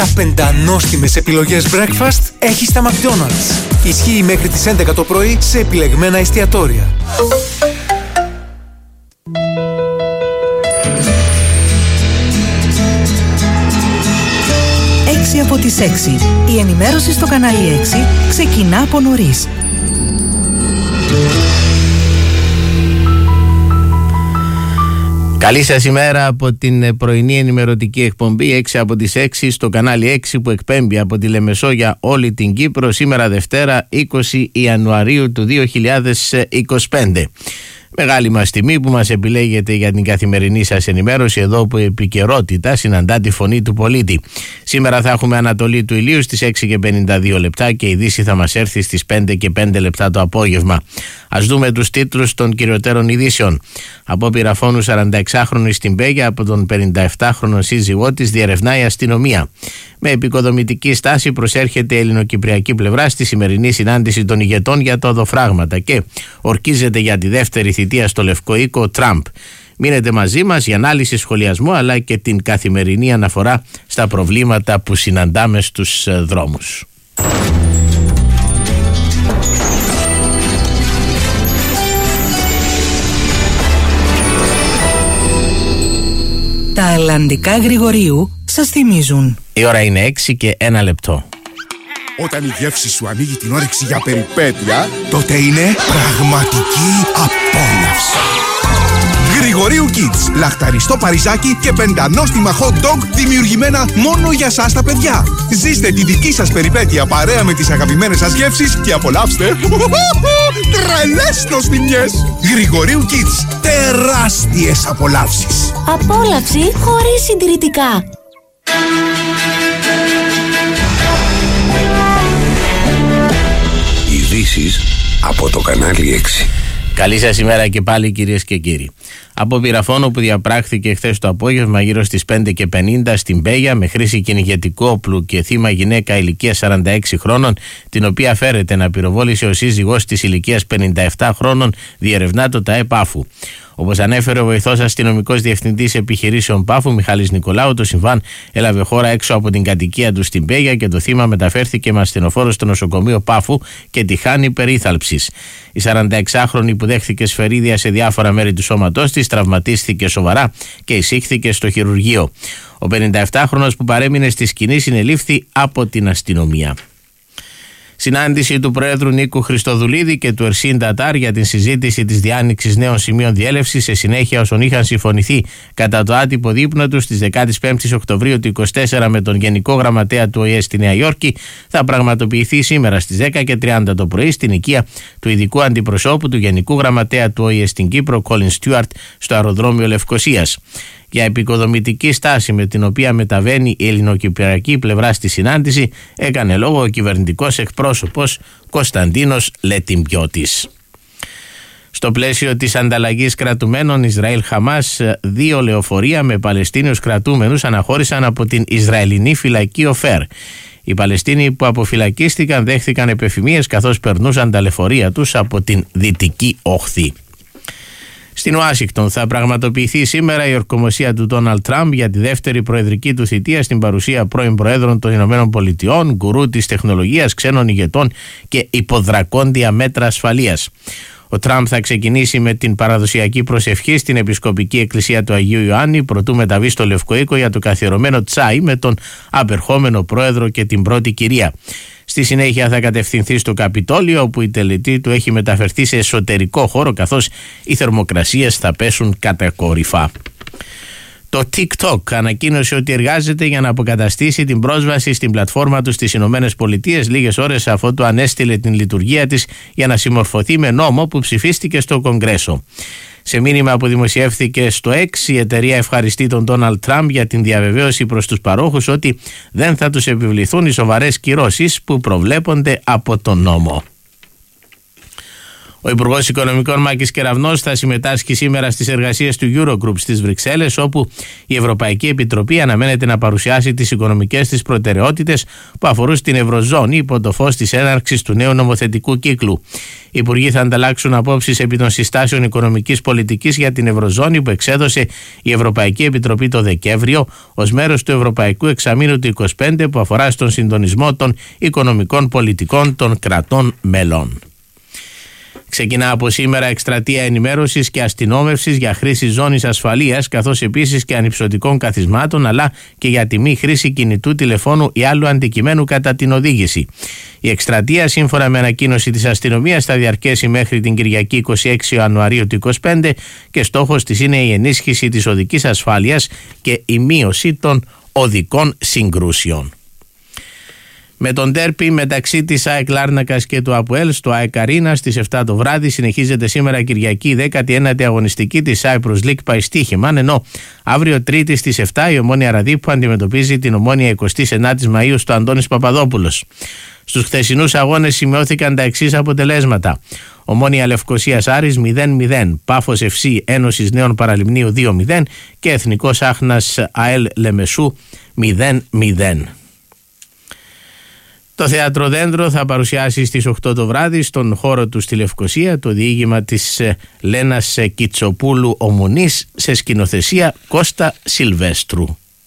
Τα πεντανόστιμες επιλογές breakfast έχει στα McDonald's. Ισχύει μέχρι τις 11 το πρωί σε επιλεγμένα εστιατόρια. 6 από τις 6. Η ενημέρωση στο κανάλι 6 ξεκινά από νωρίς. Καλή σας ημέρα από την πρωινή ενημερωτική εκπομπή 6 από τις 6 στο κανάλι 6 που εκπέμπει από τη Λεμεσό για όλη την Κύπρο σήμερα Δευτέρα 20 Ιανουαρίου του 2025. Μεγάλη μας τιμή που μας επιλέγετε για την καθημερινή σας ενημέρωση εδώ που η επικαιρότητα συναντά τη φωνή του πολίτη. Σήμερα θα έχουμε ανατολή του ηλίου στις 6:52 λεπτά και η Δύση θα μας έρθει στις 5:05 λεπτά το απόγευμα. Ας δούμε τους τίτλους των κυριωτέρων ειδήσεων. Απόπειρα φόνου 46χρονου στην Πέγια από τον 57χρονο σύζυγό της διερευνάει η αστυνομία. Με επικοδομητική στάση προσέρχεται η ελληνοκυπριακή πλευρά στη σημερινή συνάντηση των ηγετών για τα οδοφράγματα και ορκίζεται για τη δεύτερη θητεία στο Λευκό Οίκο ο Τραμπ. Μείνετε μαζί μας για ανάλυση, σχολιασμό αλλά και την καθημερινή αναφορά στα προβλήματα που συναντάμε στους δρόμους. Τα αλλαντικά Γρηγορίου σας θυμίζουν. Η ώρα είναι 6:01. Όταν η γεύση σου ανοίγει την όρεξη για περιπέτεια, τότε είναι πραγματική απόλαυση. Γρηγορίου Kids. Λαχταριστό παριζάκι και πεντανόστιμα hot dog δημιουργημένα μόνο για σας τα παιδιά. Ζήστε τη δική σας περιπέτεια παρέα με τις αγαπημένες σας γεύσεις και απολαύστε τρελές νοστιμιές. Γρηγορίου Kids. Τεράστιες απολαύσεις. Απόλαυση χωρίς συντηρητικά. Ειδήσεις από το κανάλι 6. Καλή σας ημέρα και πάλι κυρίες και κύριοι. Απόπειρα φόνου που διαπράχθηκε χθες το απόγευμα γύρω στις 5:50 στην Πέγια με χρήση κυνηγετικού όπλου και θύμα γυναίκα ηλικίας 46 χρόνων, την οποία φέρεται να πυροβόλησε ο σύζυγός της ηλικίας 57 χρόνων, διερευνά το ΤΑΕ Πάφου. Όπως ανέφερε ο βοηθός αστυνομικός διευθυντής επιχειρήσεων Πάφου, Μιχάλης Νικολάου, το συμβάν έλαβε χώρα έξω από την κατοικία του στην Πέγια και το θύμα μεταφέρθηκε με ασθενοφόρο στο νοσοκομείο Πάφου και τη χάνει περίθαλψης. Η 46χρονη που δέχθηκε σφαιρίδια σε διάφορα μέρη του σώματός της τραυματίστηκε σοβαρά και εισήχθηκε στο χειρουργείο. Ο 57χρονος που παρέμεινε στη σκηνή συνελήφθη από την αστυνομία. Συνάντηση του Προέδρου Νίκου Χριστοδουλίδη και του Ερσίν Τατάρ για την συζήτηση της διάνοιξης νέων σημείων διέλευσης σε συνέχεια όσων είχαν συμφωνηθεί κατά το άτυπο δείπνο του στις 15 Οκτωβρίου του 2024 με τον Γενικό Γραμματέα του ΟΗΕ στη Νέα Υόρκη θα πραγματοποιηθεί σήμερα στις 10:30 το πρωί στην οικία του ειδικού αντιπροσώπου του Γενικού Γραμματέα του ΟΗΕ στην Κύπρο, Κόλιν Στιούαρτ, στο αεροδρόμιο Λευκωσίας. Για επικοδομητική στάση με την οποία μεταβαίνει η ελληνοκυπριακή πλευρά στη συνάντηση έκανε λόγο ο κυβερνητικός εκπρόσωπος Κωνσταντίνος Λετιμπιώτης. Στο πλαίσιο της ανταλλαγής κρατουμένων Ισραήλ-Χαμάς, 2 λεωφορεία με Παλαιστίνιους κρατούμενους αναχώρησαν από την Ισραηλινή φυλακή Οφέρ. Οι Παλαιστίνοι που αποφυλακίστηκαν δέχθηκαν επεφημίες καθώς περνούσαν τα λεωφορεία τους από την Δυτική Όχθη. Στην Ουάσιγκτον θα πραγματοποιηθεί σήμερα η ορκομοσία του Ντόναλντ Τραμπ για τη δεύτερη προεδρική του θητεία στην παρουσία πρώην Προέδρων των Ηνωμένων Πολιτειών, γκουρού της τεχνολογίας, ξένων ηγετών και υποδρακόντια μέτρα ασφαλείας. Ο Τραμπ θα ξεκινήσει με την παραδοσιακή προσευχή στην Επισκοπική Εκκλησία του Αγίου Ιωάννη προτού μεταβεί στο Λευκό Οίκο για το καθιερωμένο τσάι με τον απερχόμενο πρόεδρο και την πρώτη κυρία. Στη συνέχεια θα κατευθυνθεί στο Καπιτόλιο, όπου η τελετή του έχει μεταφερθεί σε εσωτερικό χώρο καθώς οι θερμοκρασίες θα πέσουν κατακόρυφα. Το TikTok ανακοίνωσε ότι εργάζεται για να αποκαταστήσει την πρόσβαση στην πλατφόρμα του στις Ηνωμένες Πολιτείες λίγες ώρες αφότου ανέστειλε την λειτουργία της για να συμμορφωθεί με νόμο που ψηφίστηκε στο Κογκρέσο. Σε μήνυμα που δημοσιεύθηκε στο X, η εταιρεία ευχαριστεί τον Ντόναλντ Τραμπ για την διαβεβαίωση προς τους παρόχους ότι δεν θα τους επιβληθούν οι σοβαρές κυρώσεις που προβλέπονται από τον νόμο. Ο Υπουργός Οικονομικών Μάκης Κεραυνός θα συμμετάσχει σήμερα στις εργασίες του Eurogroup στις Βρυξέλλες, όπου η Ευρωπαϊκή Επιτροπή αναμένεται να παρουσιάσει τις οικονομικές της προτεραιότητες που αφορούν στην Ευρωζώνη υπό το φως της έναρξης του νέου νομοθετικού κύκλου. Οι υπουργοί θα ανταλλάξουν απόψεις επί των συστάσεων οικονομικής πολιτικής για την Ευρωζώνη που εξέδωσε η Ευρωπαϊκή Επιτροπή το Δεκέμβριο ως μέρος του Ευρωπαϊκού Εξαμήνου του 2025 που αφορά στον συντονισμό των οικονομικών πολιτικών των κρατών μελών. Ξεκινά από σήμερα εκστρατεία ενημέρωσης και αστυνόμευσης για χρήση ζώνης ασφαλείας, καθώς επίσης και ανυψωτικών καθισμάτων, αλλά και για τη μη χρήση κινητού τηλεφώνου ή άλλου αντικειμένου κατά την οδήγηση. Η εκστρατεία, σύμφωνα με ανακοίνωση της αστυνομίας, θα διαρκέσει μέχρι την Κυριακή 26 Ιανουαρίου του 2025 και στόχος της είναι η ενίσχυση της οδικής ασφάλειας και η μείωση των οδικών συγκρούσεων. Με τον ντέρπι μεταξύ της ΑΕΚ Λάρνακας και του ΑΠΟΕΛ στο ΑΕΚ Αρίνα στις 7 το βράδυ συνεχίζεται σήμερα Κυριακή η 19η αγωνιστική της Cyprus League πάει στοίχημα, ενώ αύριο Τρίτη στις 7 η Ομόνοια Ραδίππου αντιμετωπίζει την Ομόνοια 29ης Μαΐου στο Αντώνης Παπαδόπουλος. Στους χθεσινούς αγώνες σημειώθηκαν τα εξής αποτελέσματα. Ομόνοια Λευκωσίας Άρης 0-0, Πάφος FC Ένωσης Νέων Παραλιμνίου 2-0 και Εθνικός Άχνας ΑΕΛ Λεμεσού 0-0. Το Θέατρο Δέντρο θα παρουσιάσει στις 8 το βράδυ στον χώρο του στη Λευκωσία το διήγημα της Λένας Κιτσοπούλου Ομουνής σε σκηνοθεσία Κώστα Σιλβέστρου.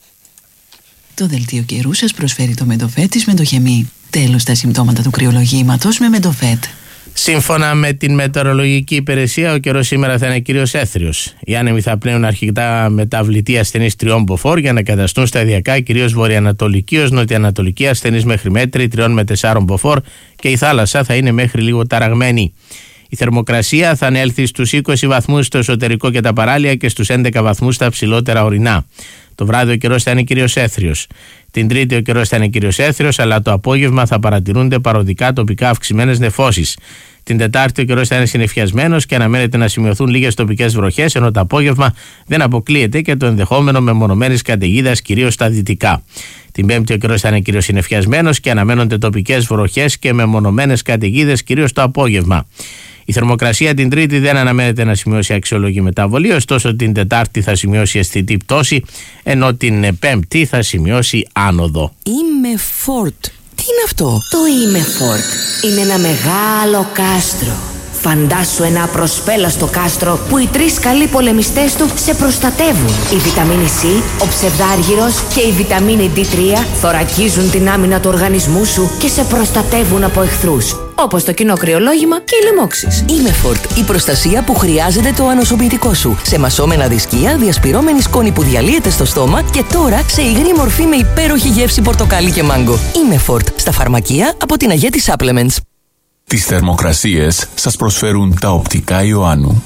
Το δελτίο καιρού σας προσφέρει το Μεντοφέτ της Μεντοχεμή. Τέλος τα συμπτώματα του κρυολογήματος με Μεντοφέτ. Σύμφωνα με την μετεωρολογική υπηρεσία, ο καιρός σήμερα θα είναι κυρίως έθριος. Οι άνεμοι θα πνέουν αρχικά μεταβλητή ασθενής 3 μποφόρ για να καταστούν σταδιακά κυρίως βορειοανατολική ως νοτιοανατολική ασθενής μέχρι μέτρη 3 με 4 μποφόρ και η θάλασσα θα είναι μέχρι λίγο ταραγμένη. Η θερμοκρασία θα ανέλθει στους 20 βαθμούς στο εσωτερικό και τα παράλια και στους 11 βαθμούς στα ψηλότερα ορεινά. Το βράδυ ο καιρός θα είναι κυρίως έθριος. Την Τρίτη ο καιρός θα είναι κυρίως έθριος, αλλά το απόγευμα θα παρατηρούνται παροδικά τοπικά αυξημένες νεφώσεις. Την Τετάρτη ο καιρός θα είναι συννεφιασμένος και αναμένεται να σημειωθούν λίγες τοπικές βροχές, ενώ το απόγευμα δεν αποκλείεται και το ενδεχόμενο μεμονωμένης καταιγίδας κυρίως στα δυτικά. Την Πέμπτη ο καιρός θα είναι κυρίως συννεφιασμένος και αναμένονται τοπικές βροχές και μεμονωμένες καταιγίδες κυρίως το απόγευμα. Η θερμοκρασία την Τρίτη δεν αναμένεται να σημειώσει αξιολογή μεταβολή, ωστόσο την Τετάρτη θα σημειώσει αισθητή πτώση, ενώ την Πέμπτη θα σημειώσει άνοδο. Είμαι Φόρτ. Τι είναι αυτό? Το Είμαι-Φόρτ είναι ένα μεγάλο κάστρο. Φαντάσου ένα απροσπέλαστο κάστρο που οι 3 καλοί πολεμιστές του σε προστατεύουν. Η βιταμίνη C, ο ψευδάργυρος και η βιταμίνη D3 θωρακίζουν την άμυνα του οργανισμού σου και σε προστατεύουν από εχθρούς, όπως το κοινό κρυολόγημα και οι λοιμώξεις. Είμαι-Φόρτ, η προστασία που χρειάζεται το ανοσοποιητικό σου. Σε μασόμενα δισκία, διασπυρώμενη σκόνη που διαλύεται στο στόμα και τώρα σε υγρή μορφή με υπέροχη γεύση πορτοκάλι και μάγκο. Είμαι-Φόρτ, στα φαρμακεία από την Αγέτη Supplements. Τις θερμοκρασίες σας προσφέρουν τα οπτικά Ιωάννου.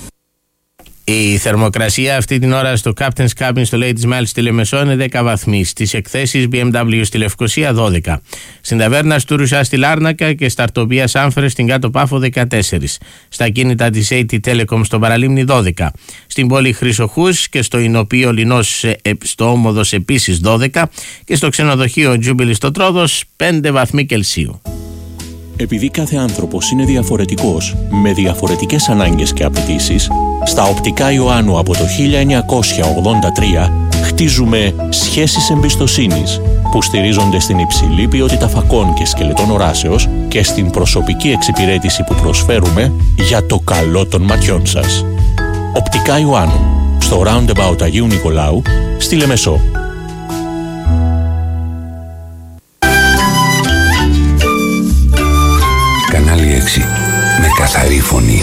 Η θερμοκρασία αυτή την ώρα στο Captain's Cabin στο Ladies Mile στη Λεμεσό είναι 10 βαθμοί. Στις εκθέσεις BMW στη Λευκωσία 12. Στην ταβέρνα Στουρουσά στη Λάρνακα και στα Αρτοπία Σάμφρε στην Κάτω Πάφο 14. Στα κίνητα της AT Telecom στο Παραλίμνη 12. Στην πόλη Χρυσοχούς και στο Ινοπείο Λινός στο Όμοδος επίσης 12. Και στο ξενοδοχείο Jubilee στο Τρόδος 5 βαθμοί Κελσίου. Επειδή κάθε άνθρωπος είναι διαφορετικός, με διαφορετικές ανάγκες και απαιτήσεις, στα οπτικά Ιωάννου από το 1983 χτίζουμε σχέσεις εμπιστοσύνης που στηρίζονται στην υψηλή ποιότητα φακών και σκελετών οράσεως και στην προσωπική εξυπηρέτηση που προσφέρουμε για το καλό των ματιών σας. Οπτικά Ιωάννου, στο Roundabout Αγίου Νικολάου, στη Λεμεσό. Κανάλι 6. Με καθαρή φωνή.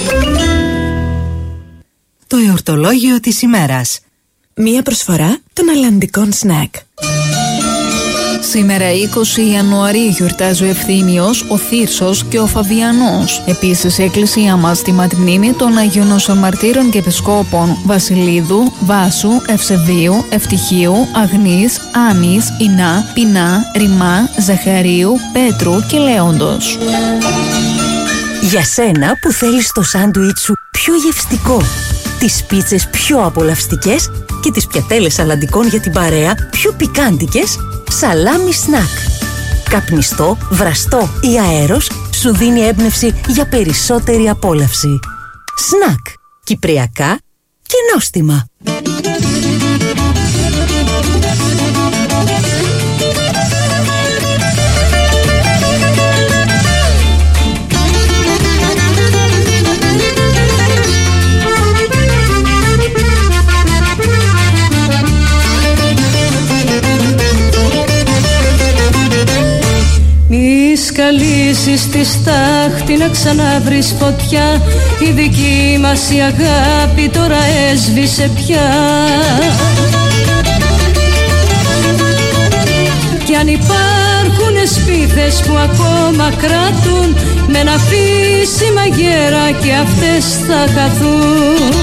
Το εορτολόγιο της ημέρας. Μία προσφορά των αλλαντικών σνακ. Σήμερα 20 Ιανουαρίου γιορτάζει ο Ευθύμιος, ο Θύρσος και ο Φαβιανός. Επίσης η εκκλησία μας τιμά τη μνήμη των Αγίων Νοσών Μαρτύρων και Επισκόπων Βασιλίδου, Βάσου, Ευσεβίου, Ευτυχίου, Αγνής, Άνης, Ινά, Πινά, Ρημά, Ζαχαρίου, Πέτρου και Λέοντος. Για σένα που θέλεις το σάντουιτ σου πιο γευστικό, τις πίτσες πιο απολαυστικές και τις πιατέλες αλλαντικών για την παρέα πιο πικάντικες, Σαλάμι Σνακ. Καπνιστό, βραστό ή αέρος σου δίνει έμπνευση για περισσότερη απόλαυση. σνακ, κυπριακά και νόστιμα. Μη σκαλίσεις τη στάχτη να ξαναβρεις φωτιά, η δική μας η αγάπη τώρα έσβησε πια. Κι αν υπάρχουν σπίθες που ακόμα κράτουν με ένα φύσιμα γέρα, και αυτές θα χαθούν.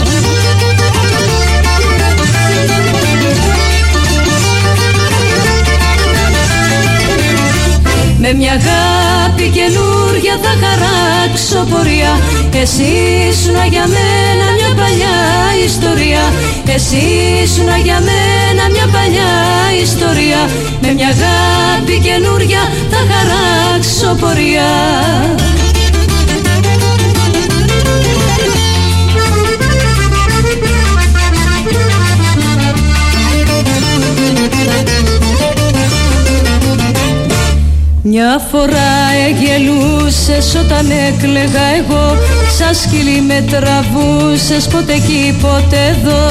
Με μια αγάπη καινούρια θα χαράξω πορεία. Εσύ ήσουνα για μένα μια παλιά ιστορία. Εσύ ήσουνα για μένα μια παλιά ιστορία. Με μια αγάπη καινούρια θα χαράξω πορεία. Μια φορά εγελούσες όταν έκλαιγα εγώ, σαν σκυλί με τραβούσες, ποτέ εκεί ποτέ εδώ.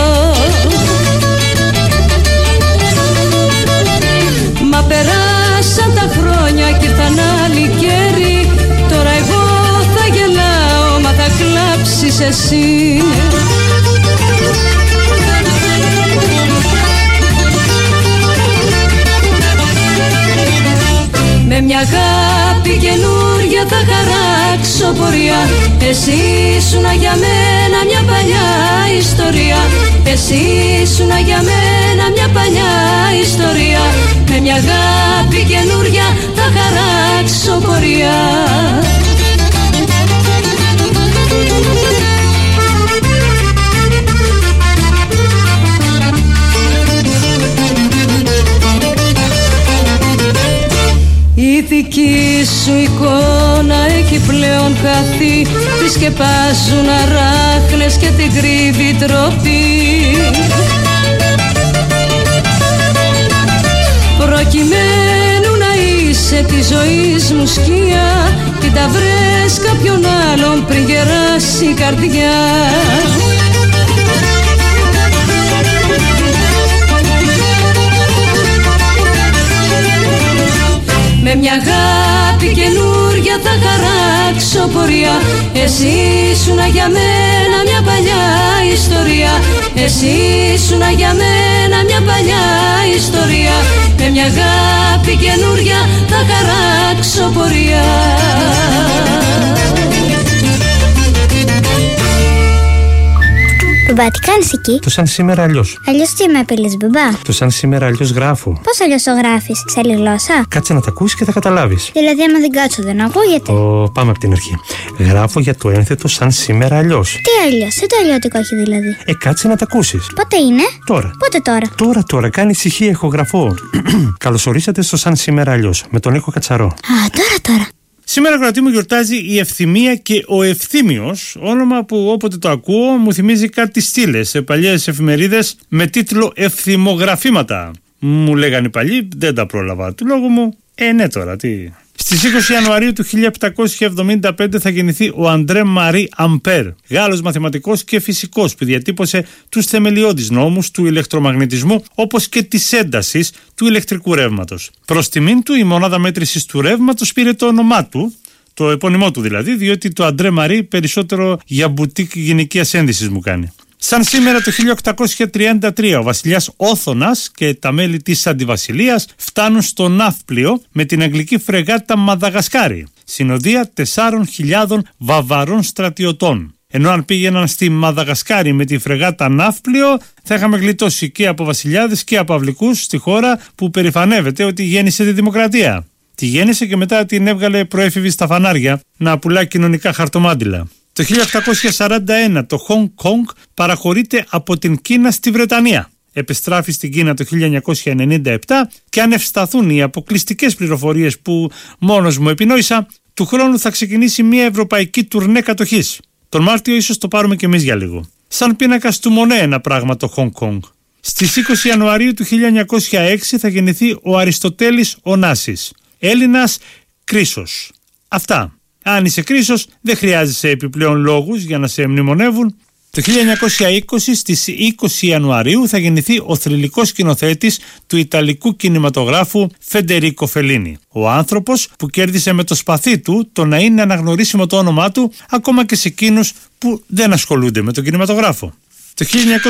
Μα περάσαν τα χρόνια κι ήρθαν άλλοι καιροί. Τώρα εγώ θα γελάω, μα θα κλάψεις εσύ. Με μια αγάπη καινούρια θα χαράξω πορεία. Εσύ ήσουνα για μένα μια παλιά ιστορία. Εσύ ήσουνα για μένα μια παλιά ιστορία. Με μια αγάπη καινούρια θα χαράξω πορεία. Η δική σου εικόνα έχει πλέον χαθεί. Τη σκεπάζουν αράχνες και την κρύβει τροπή. Προκειμένου να είσαι τη ζωής μου σκιά, την τα βρες κάποιον άλλον πριν γεράσει η καρδιά. Με μια αγάπη καινούρια θα χαράξω πορεία. Εσύ ήσουνα για μένα μια παλιά ιστορία. Εσύ ήσουνα για μένα μια παλιά ιστορία. Με μια αγάπη καινούρια θα χαράξω πορεία. Μπαμπά, τι κάνεις εκεί? Το σαν σήμερα αλλιώς. Αλλιώς τι με απειλείς, μπαμπά? Το σαν σήμερα αλλιώς γράφω. Πώς αλλιώς το γράφεις, σε άλλη γλώσσα? Κάτσε να τα ακούσεις και θα καταλάβεις. Δηλαδή, άμα δεν κάτσω, δεν ακούγεται. Πάμε από την αρχή. Γράφω για το ένθετο σαν σήμερα αλλιώς. Τι αλλιώς, τι το αλλιώτικο έχει δηλαδή? Κάτσε να τα ακούσεις. Πότε είναι? Τώρα. Πότε τώρα? Τώρα, κάνει ησυχία, ηχογραφώ. Καλωσορίσατε στο σαν σήμερα αλλιώς, με τον Νίκο Κατσαρό. Τώρα. Σήμερα, κρατή μου, γιορτάζει η Ευθυμία και ο Ευθύμιος, όνομα που όποτε το ακούω μου θυμίζει κάτι στήλες σε παλιές εφημερίδες με τίτλο Ευθυμογραφήματα. Μου λέγανε οι παλιοί, δεν τα πρόλαβα του λόγου μου. Ναι, τώρα τι. Στις 20 Ιανουαρίου του 1775 θα γεννηθεί ο Αντρέ Μαρί Αμπέρ, Γάλλος μαθηματικός και φυσικός που διατύπωσε τους θεμελιώδεις νόμους του ηλεκτρομαγνητισμού όπως και της έντασης του ηλεκτρικού ρεύματος. Προς τιμήν του η μονάδα μέτρησης του ρεύματος πήρε το όνομά του, το επώνυμό του δηλαδή, διότι το Αντρέ Μαρί περισσότερο για μπουτίκ γυναικείας ένδυσης μου κάνει. Σαν σήμερα το 1833 ο βασιλιάς Όθωνας και τα μέλη της αντιβασιλείας φτάνουν στο ναύπλιο με την αγγλική φρεγάτα Μαδαγασκάρη, συνοδεία 4.000 βαβαρών στρατιωτών. Ενώ αν πήγαιναν στη Μαδαγασκάρη με τη φρεγάτα ναύπλιο θα είχαμε γλιτώσει και από βασιλιάδες και από αυλικούς στη χώρα που περηφανεύεται ότι γέννησε τη δημοκρατία. Τη γέννησε και μετά την έβγαλε προέφηβη στα φανάρια να πουλά κοινωνικά χαρτομάντιλα. Το 1841 το Χονγκ Κονγκ παραχωρείται από την Κίνα στη Βρετανία. Επιστράφει στην Κίνα το 1997 και αν ευσταθούν οι αποκλειστικές πληροφορίες που μόνος μου επινόησα, του χρόνου θα ξεκινήσει μια ευρωπαϊκή τουρνέ κατοχής. Τον Μάρτιο ίσως το πάρουμε κι εμείς για λίγο. Σαν πίνακας του Μονέ ένα πράγμα το Χονγκ Κονγκ. Στις 20 Ιανουαρίου του 1906 θα γεννηθεί ο Αριστοτέλης Ωνάσης, Έλληνας Κρίσος. Αυτά. Αν είσαι Κρίσος δεν χρειάζεσαι επιπλέον λόγους για να σε μνημονεύουν. Το 1920 στις 20 Ιανουαρίου θα γεννηθεί ο θρυλικός σκηνοθέτης του Ιταλικού κινηματογράφου Φεντερίκο Φελίνι. Ο άνθρωπος που κέρδισε με το σπαθί του το να είναι αναγνωρίσιμο το όνομά του ακόμα και σε εκείνους που δεν ασχολούνται με τον κινηματογράφο. Το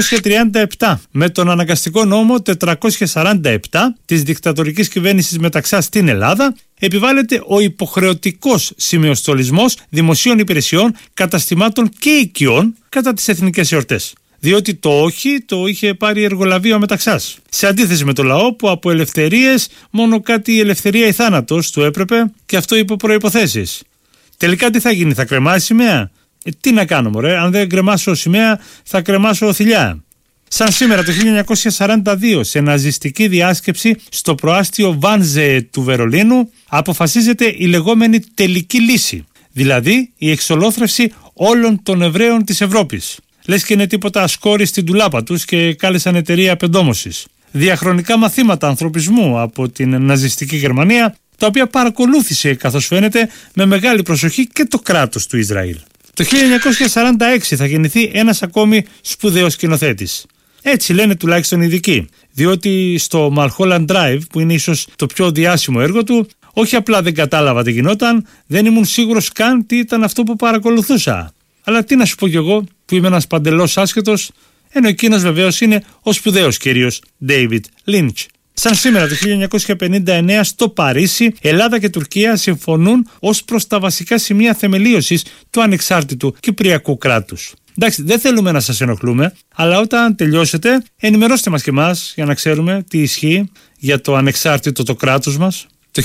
1937, με τον αναγκαστικό νόμο 447 της δικτατορικής κυβέρνησης Μεταξά στην Ελλάδα, επιβάλλεται ο υποχρεωτικός σημειοστολισμός δημοσίων υπηρεσιών, καταστημάτων και οικειών κατά τις εθνικές εορτές. Διότι το όχι το είχε πάρει εργολαβείο Μεταξάς. Σε αντίθεση με το λαό που από ελευθερίες μόνο κάτι η ελευθερία ή θάνατος του έπρεπε, και αυτό υπό προϋποθέσεις. Τελικά τι θα γίνει, θα κρεμάσει σημαία? Τι να κάνω μωρέ, αν δεν κρεμάσω σημαία θα κρεμάσω θηλιά. Σαν σήμερα το 1942 σε ναζιστική διάσκεψη στο προάστιο Βάνζε του Βερολίνου αποφασίζεται η λεγόμενη τελική λύση, δηλαδή η εξολόθρευση όλων των Εβραίων της Ευρώπης. Λες και είναι τίποτα σκόρι στην τουλάπα τους και κάλεσαν εταιρεία πεντόμωσης. Διαχρονικά μαθήματα ανθρωπισμού από την ναζιστική Γερμανία, τα οποία παρακολούθησε καθώς φαίνεται με μεγάλη προσοχή και το κράτος του Ισραήλ. Το 1946 θα γεννηθεί ένας ακόμη σπουδαίος σκηνοθέτης. Έτσι λένε τουλάχιστον οι ειδικοί, διότι στο Mulholland Drive, που είναι ίσως το πιο διάσημο έργο του, όχι απλά δεν κατάλαβα τι γινόταν, δεν ήμουν σίγουρος καν τι ήταν αυτό που παρακολουθούσα. Αλλά τι να σου πω κι εγώ, που είμαι ένας παντελώς άσχετος, ενώ εκείνος βεβαίως είναι ο σπουδαίος κύριος David Lynch. Σαν σήμερα το 1959 στο Παρίσι, Ελλάδα και Τουρκία συμφωνούν ως προς τα βασικά σημεία θεμελίωσης του ανεξάρτητου Κυπριακού κράτους. Εντάξει, δεν θέλουμε να σας ενοχλούμε, αλλά όταν τελειώσετε ενημερώστε μας και εμάς για να ξέρουμε τι ισχύει για το ανεξάρτητο το κράτος μας. Το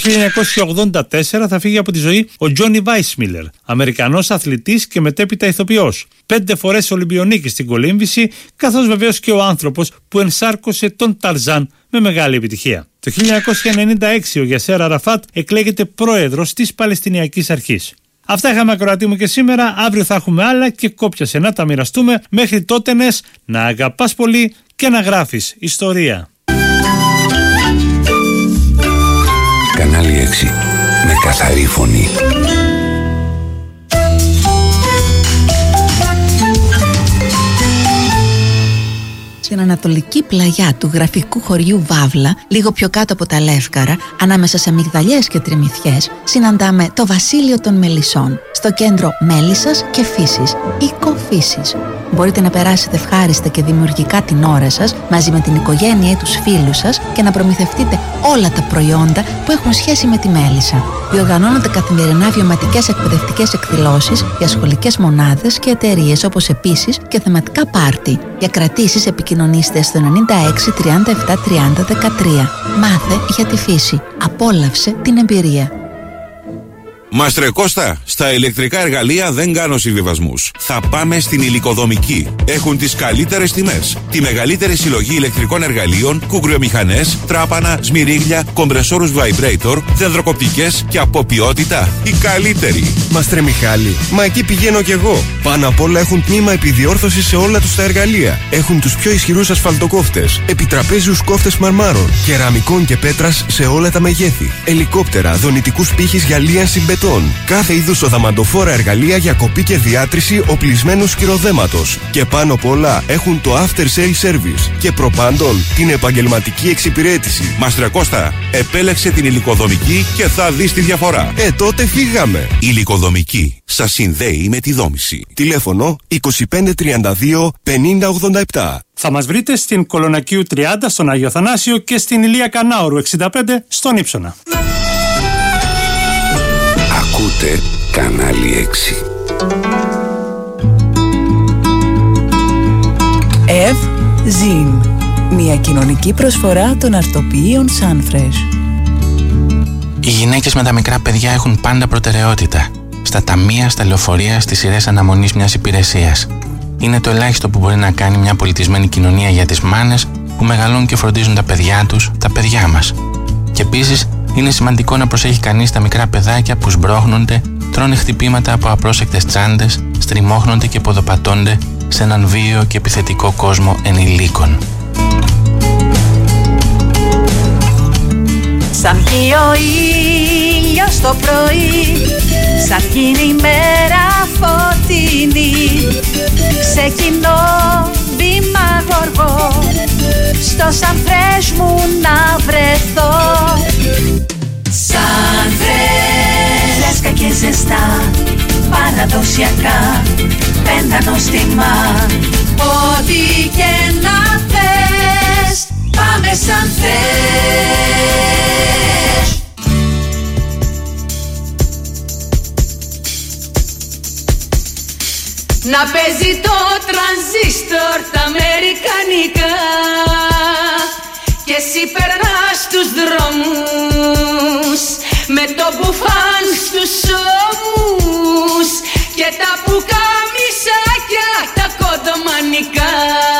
1984 θα φύγει από τη ζωή ο Τζόνι Βάισμιλερ, Αμερικανός αθλητής και μετέπειτα ηθοποιός. 5 φορές Ολυμπιονίκης στην κολύμβηση, καθώς βεβαίως και ο άνθρωπος που ενσάρκωσε τον Ταρζάν με μεγάλη επιτυχία. Το 1996 ο Γιασέρ Αραφάτ εκλέγεται πρόεδρος της Παλαιστινιακής Αρχής. Αυτά είχαμε ακροατή μου και σήμερα, αύριο θα έχουμε άλλα και κόπιασε να τα μοιραστούμε. Μέχρι τότενες να αγαπάς πολύ και να γράφεις ιστορία. Κανάλι 6 με καθαρή φωνή. Στην ανατολική πλαγιά του γραφικού χωριού Βάβλα, λίγο πιο κάτω από τα Λεύκαρα, ανάμεσα σε μυγδαλιές και τριμηθιές, συναντάμε το βασίλειο των μελισσών, στο κέντρο μέλισσας και φύσης, οικοφύσης. Μπορείτε να περάσετε ευχάριστα και δημιουργικά την ώρα σας μαζί με την οικογένεια ή τους φίλους σας και να προμηθευτείτε όλα τα προϊόντα που έχουν σχέση με τη μέλισσα. Διοργανώνονται καθημερινά βιωματικές εκπαιδευτικές εκδηλώσεις για σχολικές μονάδες και εταιρείες, όπως επίσης και θεματικά πάρτι. Για κρατήσεις επικοινωνήστε στο 96 37 30 13. Μάθε για τη φύση. Απόλαυσε την εμπειρία. Μάστρε Κώστα, στα ηλεκτρικά εργαλεία δεν κάνω συμβιβασμούς. Θα πάμε στην Υλικοδομική. Έχουν τις καλύτερες τιμές. Τη μεγαλύτερη συλλογή ηλεκτρικών εργαλείων, κουκριομηχανές, τράπανα, σμυρίγλια, κομπρεσόρους vibrator, δεντροκοπτικές και από ποιότητα η καλύτερη. Μάστρε Μιχάλη, μα εκεί πηγαίνω κι εγώ. Πάνω απ' όλα έχουν τμήμα επιδιόρθωσης σε όλα τους τα εργαλεία. Έχουν τους πιο ισχυρούς ασφαλτοκόφτες, επιτραπέζιους κόφτες μαρμάρων, κεραμικών και πέτρας σε όλα τα μεγέθη, ελικόπτερα, δονητικούς πύχης για λίανση μπετών. Κάθε είδους οδαμαντοφόρα εργαλεία για κοπή και διάτρηση οπλισμένου σκυροδέματος. Και πάνω απ' όλα έχουν το after sale service. Και προπάντων την επαγγελματική εξυπηρέτηση. Μάστρε Κώστα, επέλεξε την Υλικοδομική και θα δεις τη διαφορά. Τότε φύγαμε. Υλικοδομική σας συνδέει με τη δόμηση. Τηλέφωνο 25 32 50 87. Θα μας βρείτε στην Κολονακίου 30 στον Άγιο Θανάσιο και στην Ηλία Κανάωρου 65 στον Ύψονα. Ακούτε Κανάλι 6. Ζιν. Μια κοινωνική προσφορά των αρτοποιείων Sunfresh. Οι γυναίκες με τα μικρά παιδιά έχουν πάντα προτεραιότητα. Στα ταμεία, στα λεωφορεία, στις σειρές αναμονής μιας υπηρεσίας. Είναι το ελάχιστο που μπορεί να κάνει μια πολιτισμένη κοινωνία για τις μάνες που μεγαλώνουν και φροντίζουν τα παιδιά τους, τα παιδιά μας. Και επίσης, είναι σημαντικό να προσέχει κανείς τα μικρά παιδάκια που σμπρώχνονται, τρώνε χτυπήματα από απρόσεκτες τσάντες, στριμώχνονται και ποδοπατώνται σε έναν βίαιο και επιθετικό κόσμο ενηλίκων. Σαν βγει ο ήλιος το πρωί, σαν γίνει η μέρα φωτεινή, ξεκινώ βήμα γοργό, στο Σανφρές μου να βρεθώ. Σανφρές, λέσκα και ζεστά, παραδοσιακά, πέντα νόστιμα. Ό,τι και να θες, πάμε Σανφρές. Να παίζει το τρανζίστορ τα αμερικανικά και εσύ περνάς τους δρόμους με το μπουφάν στους ώμους και τα πουκαμισάκια τα κοντομανικά.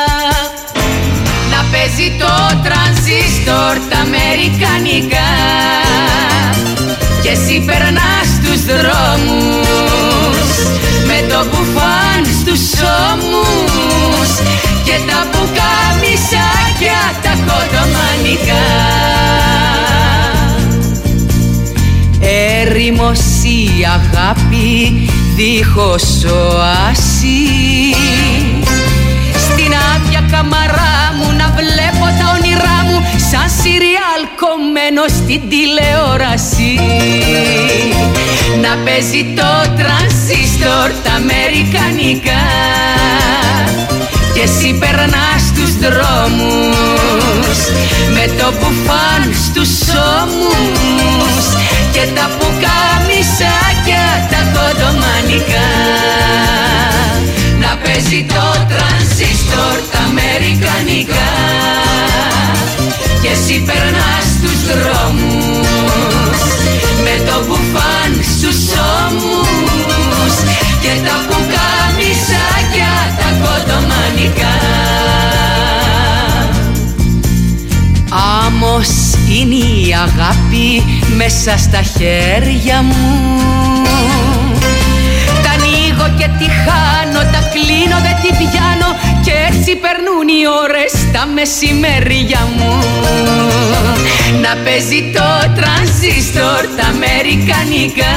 Να παίζει το τρανζίστορ τα αμερικανικά και εσύ περνάς τους δρόμους με το μπουφάν στους ώμους και τα πουκαμισάκια τα κοντομανικά. Έρημος η αγάπη δίχως οάση, στην άδεια καμαρά μου να βλέπω τα όνειρά μου σαν σιριάλ κομμένο στην τηλεόραση. Να παίζει το τρανζίστορ τα αμερικανικά και εσύ περνάς τους δρόμους με το μπουφάν στους ώμους και τα πουκαμισάκια τα κοντομανικά. Να παίζει το τρανζίστορ τα αμερικανικά και εσύ περνάς τους δρόμους με το μπουφάν στους ώμους και τα πουκαμισάκια τα κοντομανικά. Άμμος είναι η αγάπη μέσα στα χέρια μου, τα ανοίγω και τη χάνω, τα κλείνω δεν τη πιάνω και έτσι περνούν οι ώρες τα μεσημέρια μου. Να παίζει το τρανζίστορ τα αμερικανικά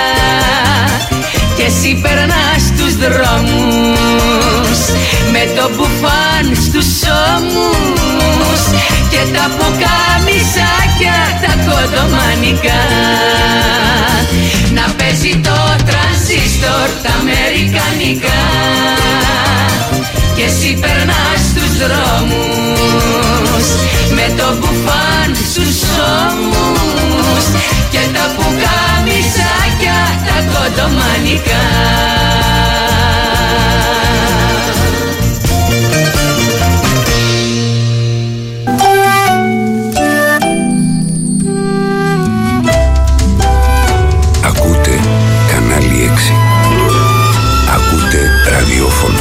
και εσύ περνάς τους δρόμους με το μπουφάν στους ώμους και τα πουκαμισάκια τα κοντομανικά. Να παίζει το τρανζίστορ τα αμερικανικά και εσύ περνάς τους δρόμους με το μπουφάν στους ώμους και τα πουκαμισάκια τα κοντομανικά. Ακούτε κανάλι 6. Ακούτε ραδιόφωνο.